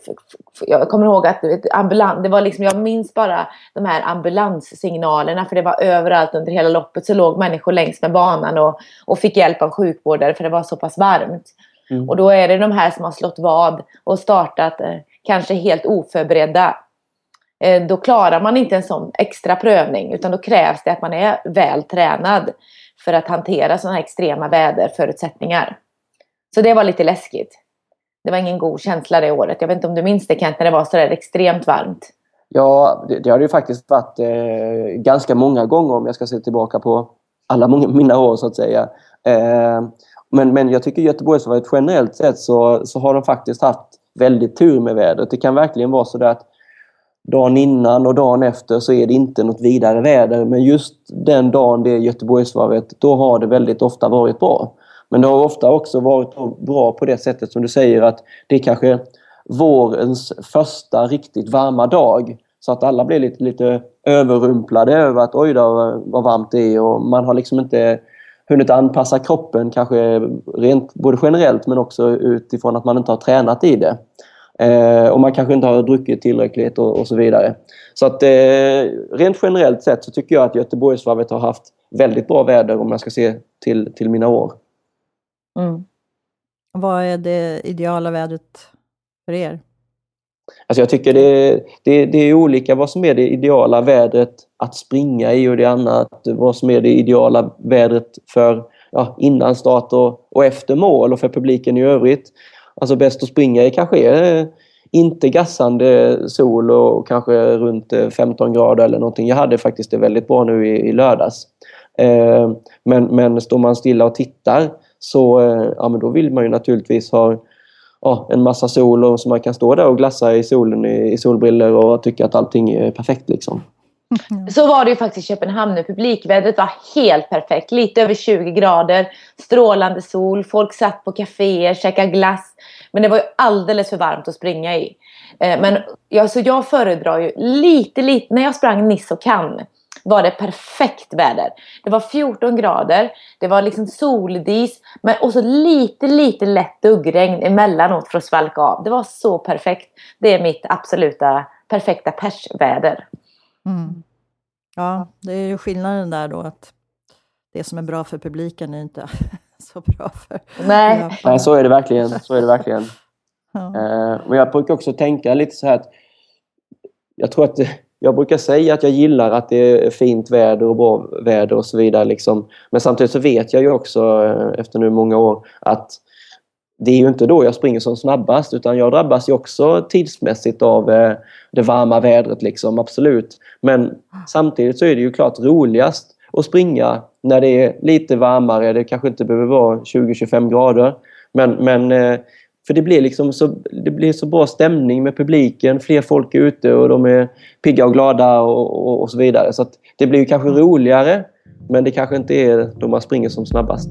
jag kommer ihåg att ambulans, det var liksom, jag minns bara de här ambulanssignalerna, för det var överallt under hela loppet, så låg människor längs med banan och, och fick hjälp av sjukvårdare för det var så pass varmt. Mm. Och då är det de här som har slått vad och startat eh, kanske helt oförberedda. Eh, då klarar man inte en sån extra prövning, utan då krävs det att man är väl tränad för att hantera sådana här extrema väderförutsättningar. Så det var lite läskigt. Det var ingen god känsla det året. Jag vet inte om du minns det, Kent, när det var så där extremt varmt. Ja, det, det har ju faktiskt varit eh, ganska många gånger, om jag ska se tillbaka på alla många, mina år så att säga. Eh, men, men jag tycker Göteborgsvarvet generellt sett så, så har de faktiskt haft väldigt tur med vädret. Det kan verkligen vara så där att dagen innan och dagen efter så är det inte något vidare väder. Men just den dagen det är Göteborgsvarvet, då har det väldigt ofta varit bra. Men det har ofta också varit bra på det sättet som du säger, att det är kanske vårens första riktigt varma dag. Så att alla blir lite, lite överrumplade över att oj då vad varmt det är. Och man har liksom inte hunnit anpassa kroppen kanske rent både generellt men också utifrån att man inte har tränat i det. Eh, och man kanske inte har druckit tillräckligt och, och så vidare. Så att eh, rent generellt sett så tycker jag att Göteborgsvarvet har haft väldigt bra väder om jag ska se till, till mina år. Mm. Vad är det ideala vädret för er? Alltså jag tycker det, det, det är olika vad som är det ideala vädret att springa i och det annat vad som är det ideala vädret för ja, innan start och, och efter mål och för publiken i övrigt. Alltså bäst att springa i kanske är inte gassande sol och kanske runt femton grader eller någonting. Jag hade faktiskt det väldigt bra nu i, i lördags. Eh, men, men står man stilla och tittar så ja, men då vill man ju naturligtvis ha ja, en massa sol och så man kan stå där och glassa i solen i, i solbriller och tycka att allting är perfekt liksom. Mm. Så var det ju faktiskt i Köpenhamn nu. Publikvädret var helt perfekt. Lite över tjugo grader. Strålande sol. Folk satt på kaféer, käkade glass. Men det var ju alldeles för varmt att springa i. Men ja, så jag föredrar ju lite, lite. När jag sprang Nice och Cannes var det perfekt väder. Det var fjorton grader, det var liksom soldis, men och så lite, lite lätt duggregn emellanåt för att svalka av. Det var så perfekt. Det är mitt absoluta perfekta persväder. Mm. Ja, det är ju skillnaden där då, att det som är bra för publiken är inte så bra för... Nej, Nej så är det verkligen. Så är det verkligen. Ja. Eh, men jag brukar också tänka lite så här att jag tror att jag brukar säga att jag gillar att det är fint väder och bra väder och så vidare liksom. Men samtidigt så vet jag ju också efter nu många år att det är ju inte då jag springer som snabbast, utan jag drabbas ju också tidsmässigt av eh, det varma vädret liksom, absolut. Men samtidigt så är det ju klart roligast att springa när det är lite varmare. Det kanske inte behöver vara tjugo till tjugofem grader. Men, men eh, för det blir liksom så, det blir så bra stämning med publiken. Fler folk är ute och de är pigga och glada och, och, och så vidare. Så att det blir ju kanske roligare, men det kanske inte är då man springer som snabbast.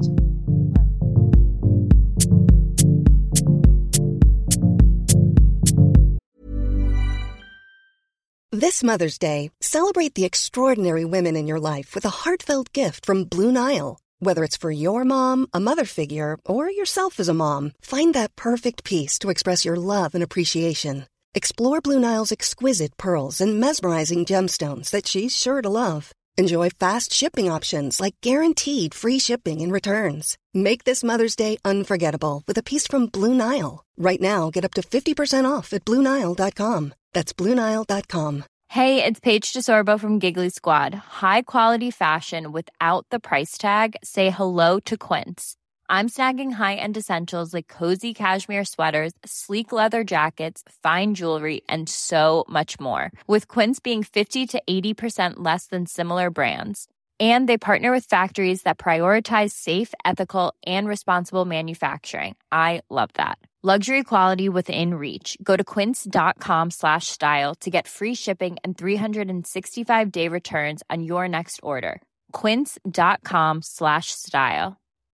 This Mother's Day, celebrate the extraordinary women in your life with a heartfelt gift from Blue Nile. Whether it's for your mom, a mother figure, or yourself as a mom, find that perfect piece to express your love and appreciation. Explore Blue Nile's exquisite pearls and mesmerizing gemstones that she's sure to love. Enjoy fast shipping options like guaranteed free shipping and returns. Make this Mother's Day unforgettable with a piece from Blue Nile. Right now, get up to fifty percent off at blue nile dot com. That's blue nile dot com. Hey, it's Paige DeSorbo from Giggly Squad. High quality fashion without the price tag. Say hello to Quince. I'm snagging high-end essentials like cozy cashmere sweaters, sleek leather jackets, fine jewelry, and so much more. With Quince being fifty to eighty percent less than similar brands. And they partner with factories that prioritize safe, ethical, and responsible manufacturing. I love that. Luxury quality within reach. Go to quince.com slash style to get free shipping and three sixty-five day returns on your next order. Quince.com slash style.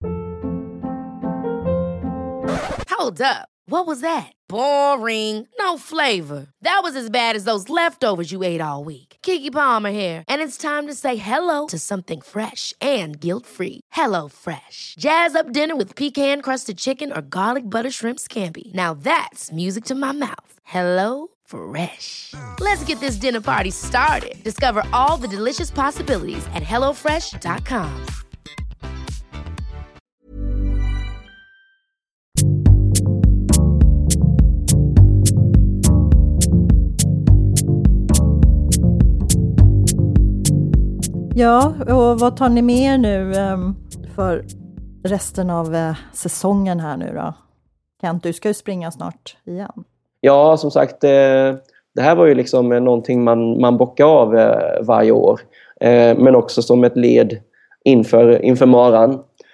Hold up. What was that? Boring. No flavor. That was as bad as those leftovers you ate all week. Keke Palmer here. And it's time to say hello to something fresh and guilt-free. Hello Fresh. Jazz up dinner with pecan-crusted chicken or garlic butter shrimp scampi. Now that's music to my mouth. Hello Fresh. Let's get this dinner party started. Discover all the delicious possibilities at hello fresh dot com. Ja, och vad tar ni med er nu um, för resten av uh, säsongen här nu då? Kent, du ska ju springa snart igen. Ja, som sagt, eh, det här var ju liksom någonting man, man bockar av eh, varje år. Eh, men också som ett led inför, inför maran.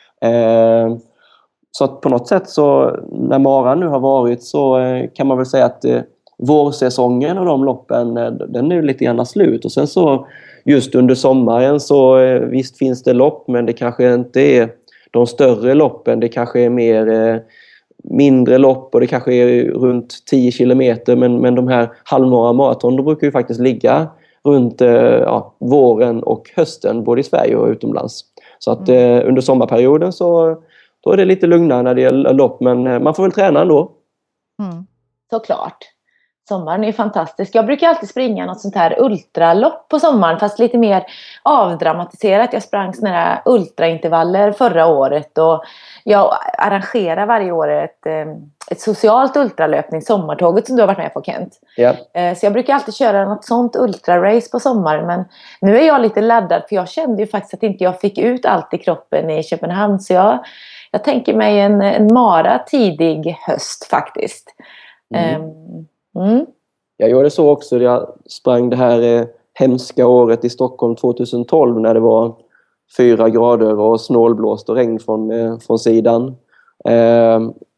Eh, så att på något sätt så, när maran nu har varit, så eh, kan man väl säga att eh, vårsäsongen och de loppen, eh, den är ju lite grann slut. Och sen så just under sommaren så eh, visst finns det lopp, men det kanske inte är de större loppen. Det kanske är mer eh, mindre lopp och det kanske är runt tio kilometer. Men, men de här halvmara maraton, då brukar ju faktiskt ligga runt eh, ja, våren och hösten, både i Sverige och utomlands. Så att eh, under sommarperioden så då är det lite lugnare när det gäller lopp, men eh, man får väl träna ändå. Mm. Såklart. Sommaren är fantastisk. Jag brukar alltid springa något sånt här ultralopp på sommaren, fast lite mer avdramatiserat. Jag sprang såna här ultraintervaller förra året och jag arrangerar varje år ett, ett socialt ultralöpning, sommartåget, som du har varit med på, Kent. Yeah. Så jag brukar alltid köra något sånt ultrarace på sommaren, men nu är jag lite laddad för jag kände ju faktiskt att inte jag fick ut allt i kroppen i Köpenhamn, så jag, jag tänker mig en, en mara tidig höst faktiskt. Mm. Um, Mm. Jag gjorde så också. Jag sprang det här eh, hemska året i Stockholm tjugohundratolv när det var fyra grader och snålblåst och regn från, eh, från sidan. Eh,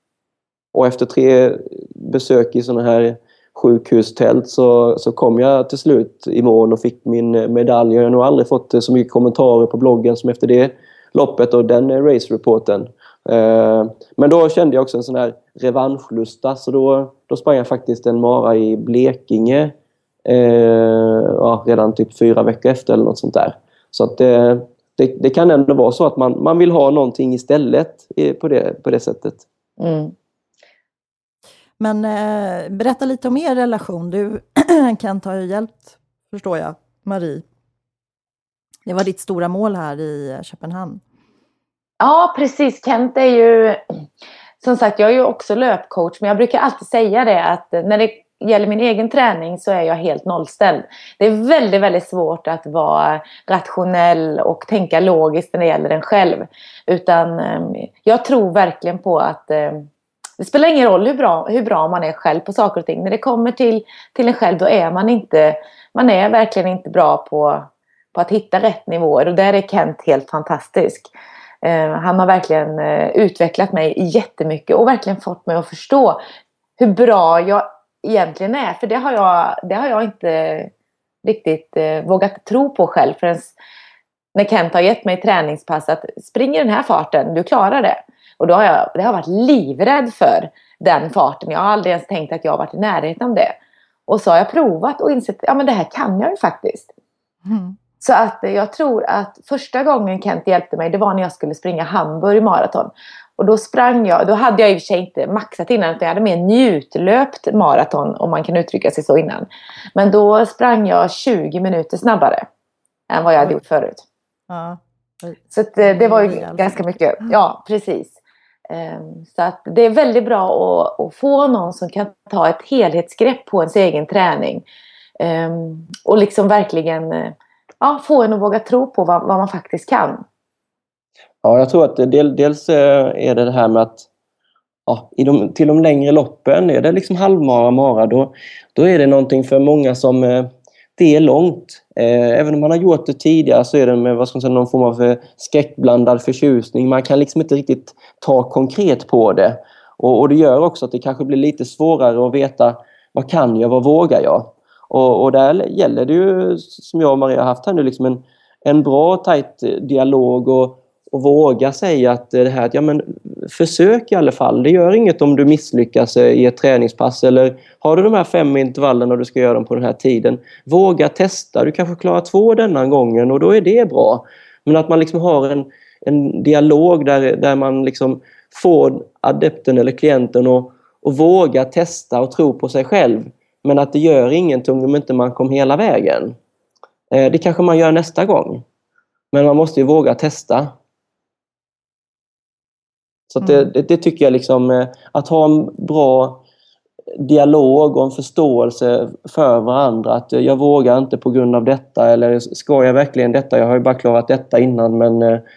och efter tre besök i såna här sjukhustält så, så kom jag till slut i mål och fick min medalj. Jag har nog aldrig fått så mycket kommentarer på bloggen som efter det loppet och den race-reporten. Eh, men då kände jag också en sån här revanschlusta, så då, då sprang jag faktiskt en mara i Blekinge eh, ja, redan typ fyra veckor efter eller något sånt där. Så att det, det, det kan ändå vara så att man, man vill ha någonting istället på det, på det sättet. Mm. Men eh, berätta lite om er relation. Du, Kent, har ju hjälpt, förstår jag, Marie. Det var ditt stora mål här i Köpenhamn. Ja, precis. Kent är ju, som sagt, jag är ju också löpcoach. Men jag brukar alltid säga det att när det gäller min egen träning så är jag helt nollställd. Det är väldigt, väldigt svårt att vara rationell och tänka logiskt när det gäller en själv. Utan eh, jag tror verkligen på att eh, det spelar ingen roll hur bra, hur bra man är själv på saker och ting. När det kommer till, till en själv, då är man inte, man är verkligen inte bra på, på att hitta rätt nivåer. Och där är Kent helt fantastisk. Eh, han har verkligen eh, utvecklat mig jättemycket och verkligen fått mig att förstå hur bra jag egentligen är. För det har jag, det har jag inte riktigt eh, vågat tro på själv förrän när Kent har gett mig träningspass att spring i den här farten, du klarar det. Och då har jag, det har varit livrädd för den farten. Jag har aldrig ens tänkt att jag har varit i närheten av det. Och så har jag provat och insett, ja men det här kan jag ju faktiskt. Mm. Så att jag tror att första gången Kent hjälpte mig, det var när jag skulle springa Hamburg maraton. Och då sprang jag, då hade jag i och för sig inte maxat innan, utan jag hade mer njutlöpt maraton, om man kan uttrycka sig så innan. Men då sprang jag tjugo minuter snabbare än vad jag hade gjort förut. Ja. Så att det var ju ganska mycket, ja precis. Så att det är väldigt bra att, att få någon som kan ta ett helhetsgrepp på ens egen träning. Och liksom verkligen ja, få en att våga tro på vad, vad man faktiskt kan. Ja, jag tror att del, dels är det det här med att ja, i de, till de längre loppen är det liksom halvmara, mara, då, då är det någonting för många som det är långt. Även om man har gjort det tidigare så är det med vad ska man säga, någon form av skräckblandad förtjusning. Man kan liksom inte riktigt ta konkret på det. Och, och det gör också att det kanske blir lite svårare att veta vad kan jag, vad vågar jag. Och, och där gäller det ju, som jag och Maria har haft här nu, liksom en, en bra tajt dialog och Och våga säga att det här, ja men försök i alla fall. Det gör inget om du misslyckas i ett träningspass. Eller har du de här fem intervallerna och du ska göra dem på den här tiden. Våga testa. Du kanske klarar två denna gången och då är det bra. Men att man liksom har en, en dialog där, där man liksom får adepten eller klienten att och våga testa och tro på sig själv. Men att det gör ingenting om inte man kom hela vägen. Eh, det kanske man gör nästa gång. Men man måste ju våga testa. Så att det, det, det tycker jag liksom, att ha en bra dialog och en förståelse för varandra. Att jag vågar inte på grund av detta, eller ska jag verkligen detta? Jag har ju bara klarat detta innan, men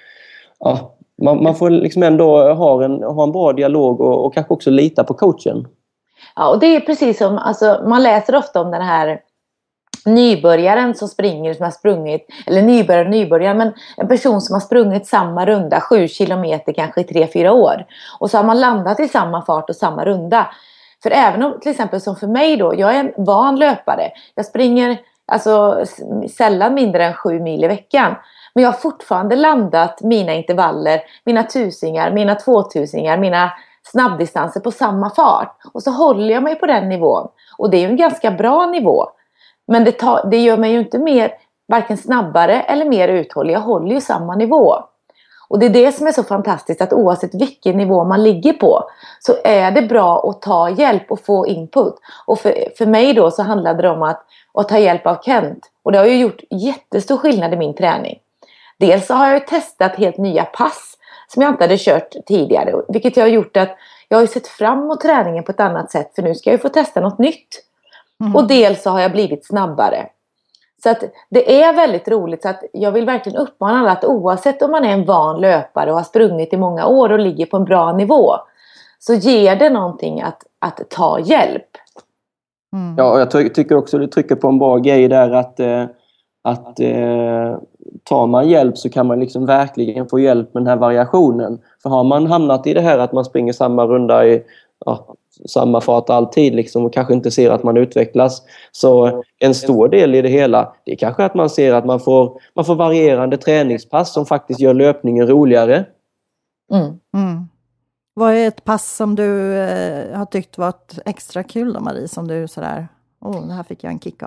ja, man, man får liksom ändå ha en, ha en bra dialog och, och kanske också lita på coachen. Ja, och det är precis som, alltså, man läser ofta om den här nybörjaren som springer, som har sprungit, eller nybörjare, nybörjare, men en person som har sprungit samma runda, sju kilometer kanske i tre, fyra år. Och så har man landat i samma fart och samma runda. För även om, till exempel som för mig då, jag är en van löpare. Jag springer alltså sällan mindre än sju mil i veckan. Men jag har fortfarande landat mina intervaller, mina tusingar, mina tvåtusingar, mina snabbdistanser på samma fart. Och så håller jag mig på den nivån. Och det är ju en ganska bra nivå. Men det, tar, det gör mig ju inte mer, varken snabbare eller mer uthållig. Jag håller ju samma nivå. Och det är det som är så fantastiskt, att oavsett vilken nivå man ligger på så är det bra att ta hjälp och få input. Och för, för mig då så handlade det om att, att ta hjälp av Kent. Och det har ju gjort jättestor skillnad i min träning. Dels så har jag ju testat helt nya pass som jag inte hade kört tidigare. Vilket har gjort att jag har sett fram emot träningen på ett annat sätt. För nu ska jag ju få testa något nytt. Mm. Och dels så har jag blivit snabbare. Så att det är väldigt roligt. Så att jag vill verkligen uppmana alla att oavsett om man är en van löpare och har sprungit i många år och ligger på en bra nivå, så ger det någonting att, att ta hjälp. Mm. Ja, och jag ty- tycker också du trycker på en bra grej där att, eh, att eh, tar man hjälp så kan man liksom verkligen få hjälp med den här variationen. För har man hamnat i det här att man springer samma runda i ja, samma fart alltid liksom, och kanske inte ser att man utvecklas, så en stor del i det hela, det är kanske att man ser att man får, man får varierande träningspass som faktiskt gör löpningen roligare. Mm. Mm. Vad är ett pass som du eh, har tyckt varit extra kul då, Marie, som du sådär, åh, oh, det här fick jag en kick av?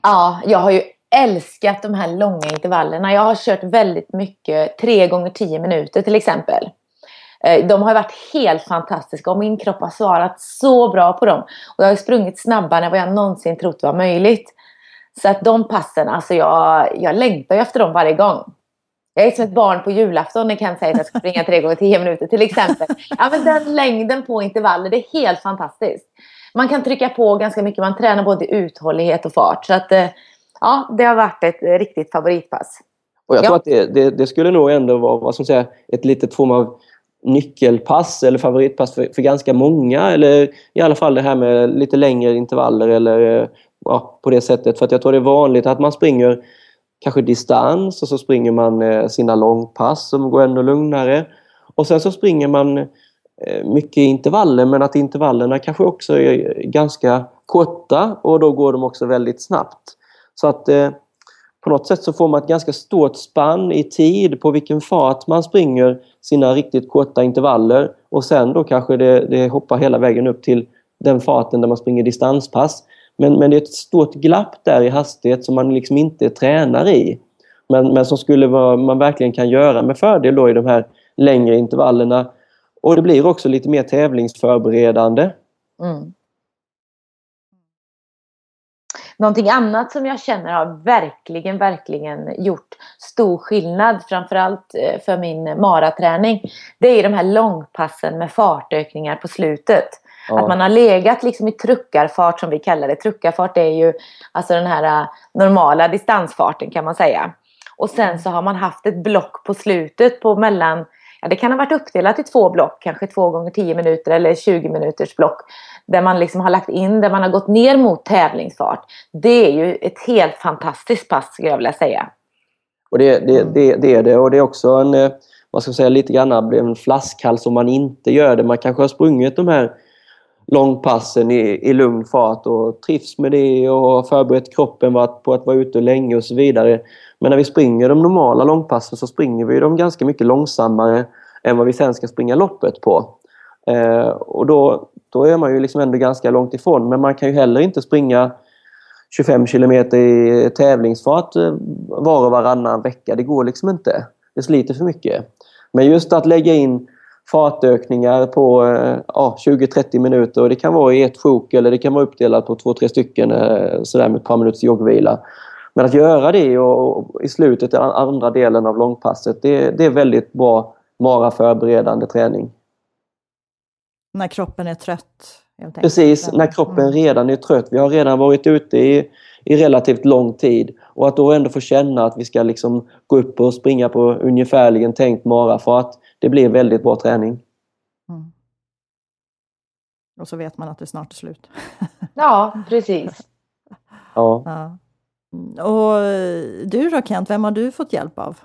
Ja, jag har ju älskat de här långa intervallerna. Jag har kört väldigt mycket, tre gånger tio minuter till exempel. De har varit helt fantastiska och min kropp har svarat så bra på dem. Och jag har sprungit snabbare än vad jag någonsin trott var möjligt. Så att de passen, alltså jag, jag längtar ju efter dem varje gång. Jag är som ett barn på julafton när jag kan säga att jag ska springa tre gånger tio minuter till exempel. Ja, men den längden på intervaller, det är helt fantastiskt. Man kan trycka på ganska mycket, man tränar både uthållighet och fart. Så att ja, det har varit ett riktigt favoritpass. Och jag ja. tror att det, det, det skulle nog ändå vara vad som säger, ett litet form av nyckelpass eller favoritpass för, för ganska många. Eller i alla fall det här med lite längre intervaller eller ja, på det sättet. För att jag tror det är vanligt att man springer kanske distans och så springer man eh, sina långpass som går ännu lugnare. Och sen så springer man eh, mycket intervaller, men att intervallerna kanske också är ganska korta och då går de också väldigt snabbt. Så att eh, på något sätt så får man ett ganska stort spann i tid på vilken fart man springer sina riktigt korta intervaller. Och sen då kanske det, det hoppar hela vägen upp till den farten där man springer distanspass. Men, men det är ett stort glapp där i hastighet som man liksom inte tränar i. Men, men som skulle vara, man verkligen kan göra med fördel då i de här längre intervallerna. Och det blir också lite mer tävlingsförberedande. Mm. Någonting annat som jag känner har verkligen, verkligen gjort stor skillnad, framförallt för min maraträning, det är de här långpassen med fartökningar på slutet. Ja. Att man har legat liksom i truckarfart som vi kallar det. Truckarfart är ju alltså den här normala distansfarten kan man säga. Och sen så har man haft ett block på slutet på mellan, ja det kan ha varit uppdelat i två block, kanske två gånger tio minuter eller tjugo minuters block. Där man liksom har lagt in, där man har gått ner mot tävlingsfart. Det är ju ett helt fantastiskt pass skulle jag vilja säga. Och det, det, det, det är det. Och det är också en, vad ska jag säga, lite grann en flaskhals om man inte gör det. Man kanske har sprungit de här långpassen i, i lugn fart och trivs med det och förberett kroppen på att vara ute länge och så vidare. Men när vi springer de normala långpassen så springer vi dem ganska mycket långsammare än vad vi sen ska springa loppet på. Eh, och då, då är man ju liksom ändå ganska långt ifrån. Men man kan ju heller inte springa tjugofem kilometer i tävlingsfart var och varannan vecka. Det går liksom inte. Det sliter för mycket. Men just att lägga in fartökningar på ja, tjugo till trettio minuter, och det kan vara i ett sjok eller det kan vara uppdelat på två, tre stycken sådär med ett par minuters joggvila. Men att göra det och, och i slutet den andra delen av långpasset, det, det är väldigt bra mara-förberedande träning. När kroppen är trött. Precis, när kroppen redan är trött. Vi har redan varit ute i, i relativt lång tid. Och att då ändå få känna att vi ska liksom gå upp och springa på ungefärligen tänkt mara för att det blir väldigt bra träning. Mm. Och så vet man att det snart är slut. Ja, precis. Ja. Ja. Och du då Kent, vem har du fått hjälp av?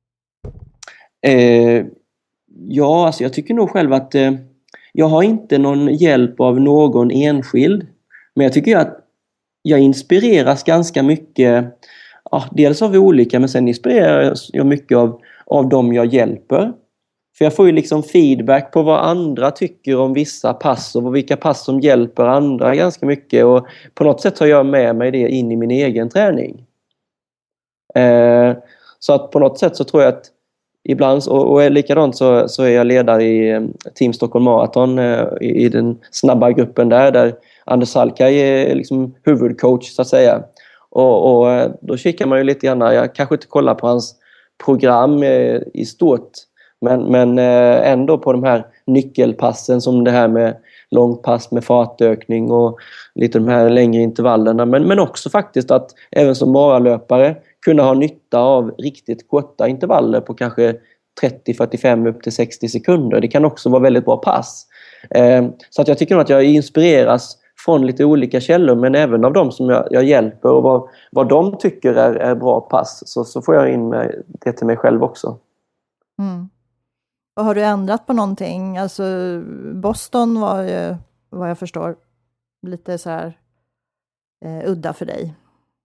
Eh, ja, alltså jag tycker nog själv att eh, jag har inte någon hjälp av någon enskild. Men jag tycker att jag inspireras ganska mycket. Ja, dels av olika, men sen inspireras jag mycket av, av dem jag hjälper. För jag får ju liksom feedback på vad andra tycker om vissa pass och vilka pass som hjälper andra ganska mycket. Och på något sätt har jag med mig det in i min egen träning. Eh, så att på något sätt så tror jag att ibland, och, och likadant så, så är jag ledare i Team Stockholm Marathon eh, i, i den snabba gruppen där, där Anders Salkaj är liksom huvudcoach så att säga. Och, och då kikar man ju lite grann, jag kanske inte kollar på hans program eh, i stort, men, men eh, ändå på de här nyckelpassen som det här med långpass med fartökning och lite de här längre intervallerna, men, men också faktiskt att även som maralöpare kunna ha nytta av riktigt korta intervaller på kanske trettio fyrtiofem upp till sextio sekunder. Det kan också vara väldigt bra pass. Eh, så att jag tycker nog att jag inspireras från lite olika källor, men även av dem som jag, jag hjälper och vad, vad de tycker är, är bra pass, så, så får jag in med det till mig själv också. Mm. Och har du ändrat på någonting? Alltså Boston var ju, vad jag förstår, lite så här eh, udda för dig.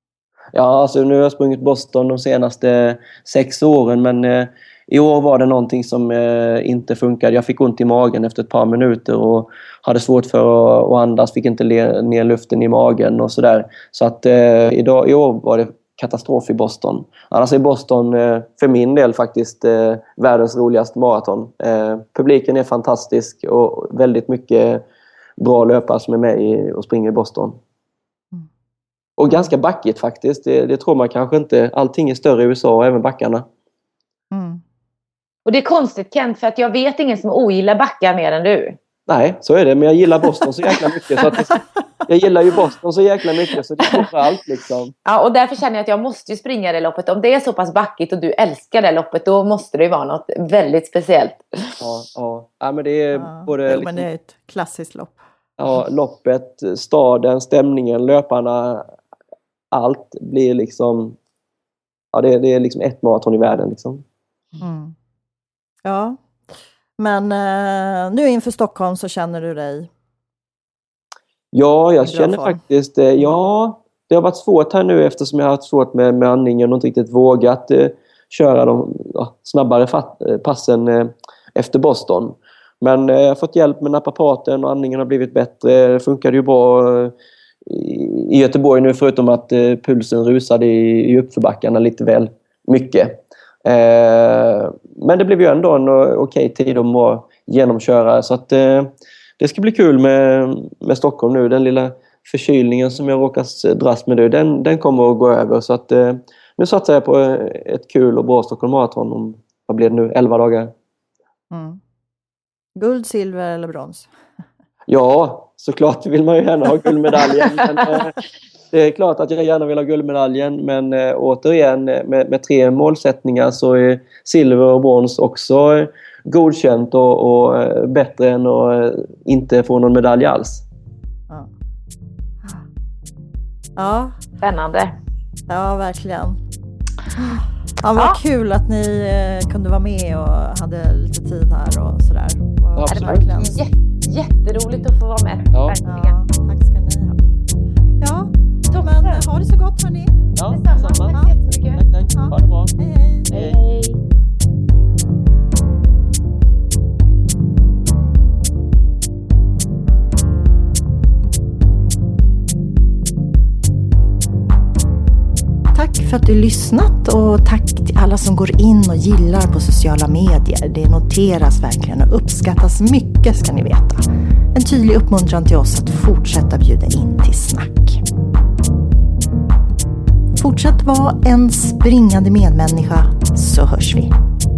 Ja, alltså nu har jag sprungit Boston de senaste sex åren, men eh, i år var det någonting som eh, inte funkade. Jag fick ont i magen efter ett par minuter och hade svårt för att, att andas, fick inte le, ner luften i magen och sådär. Så att eh, idag, i år var det katastrof i Boston. Annars är Boston eh, för min del faktiskt eh, världens roligaste maraton. Eh, publiken är fantastisk och väldigt mycket bra löpare som är med i, och springer i Boston. Mm. Och ganska backigt faktiskt. Det, det tror man kanske inte. Allting är större i U S A och även backarna. Mm. Och det är konstigt, Kent, för att jag vet ingen som ogillar backar mer än du. Nej, så är det. Men jag gillar Boston så jäkla mycket. Så att det, jag gillar ju Boston så jäkla mycket så det är för allt liksom. Ja, och därför känner jag att jag måste ju springa det loppet. Om det är så pass backigt och du älskar det loppet, då måste det ju vara något väldigt speciellt. Ja, ja. ja men det är ja, både... Jo, liksom, men det är ett klassiskt lopp. Ja, loppet, staden, stämningen, löparna, allt blir liksom... Ja, det, det är liksom ett maraton i världen liksom. Mm. Ja, men eh, nu inför Stockholm så känner du dig? Ja, jag känner faktiskt, eh, ja, det har varit svårt här nu eftersom jag har haft svårt med, med andningen och inte riktigt vågat eh, köra de ja, snabbare fat, eh, passen eh, efter Boston. Men eh, jag har fått hjälp med naprapaten och andningen har blivit bättre. Det funkade ju bra eh, i, i Göteborg nu förutom att eh, pulsen rusade i, i uppförbackarna lite väl mycket. Eh, men det blev ju ändå en okej okay tid om att genomköra så att eh, det ska bli kul med, med Stockholm nu. Den lilla förkylningen som jag råkas dras med nu, den, den kommer att gå över. Så att, eh, nu satsar jag på ett kul och bra Stockholm Marathon om, vad blir det nu, elva dagar. Mm. Guld, silver eller brons? Ja, såklart vill man ju gärna ha guldmedaljen. men, eh, det är klart att jag gärna vill ha guldmedaljen. Men eh, återigen, med, med tre målsättningar så är silver och brons också eh, godkänt och, och eh, bättre än att eh, inte få någon medalj alls. Ja. Ja. Spännande. Ja, verkligen. Ja, vad ja. Kul att ni eh, kunde vara med och hade lite tid här och sådär. Ja, det var verkligen J- jätteroligt att få vara med. Ja. Ja, tack ska ni ha. Ja, men ha det så gott hörni. Ja, detsamma. Tack ja. jättemycket. Tack, tack. Ja. Ha det bra. Hej, hej. Hej, hej. Tack för att du lyssnat och tack till alla som går in och gillar på sociala medier. Det noteras verkligen och uppskattas mycket ska ni veta. En tydlig uppmuntran till oss att fortsätta bjuda in till snack. Fortsätt vara en springande medmänniska så hörs vi.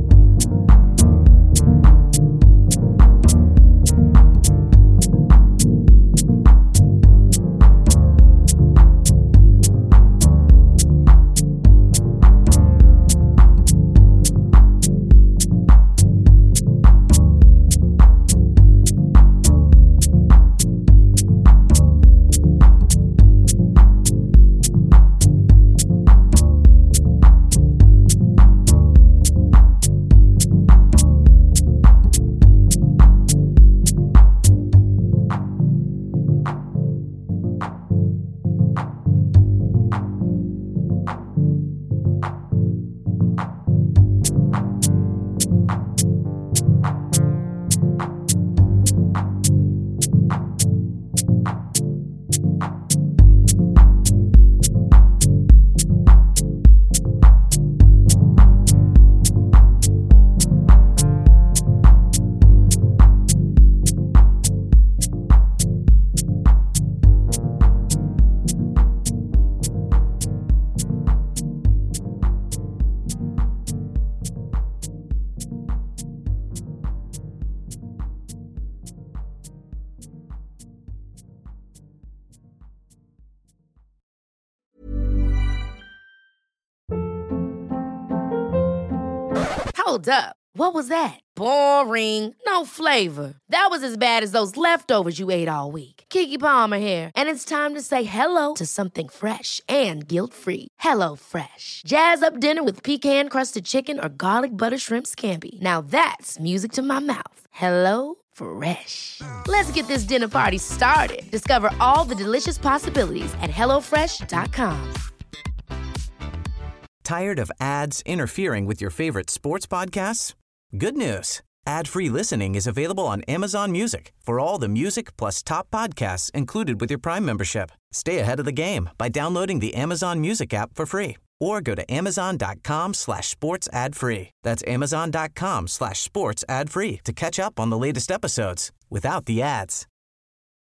Hold up. What was that? Boring. No flavor. That was as bad as those leftovers you ate all week. Keke Palmer here. And it's time to say hello to something fresh and guilt-free. Hello Fresh. Jazz up dinner with pecan-crusted chicken or garlic butter shrimp scampi. Now that's music to my mouth. Hello Fresh. Let's get this dinner party started. Discover all the delicious possibilities at hello fresh dot com. Tired of ads interfering with your favorite sports podcasts? Good news. Ad-free listening is available on Amazon Music for all the music plus top podcasts included with your Prime membership. Stay ahead of the game by downloading the Amazon Music app for free or go to amazon.com slash sports ad free. That's amazon.com slash sports ad free to catch up on the latest episodes without the ads.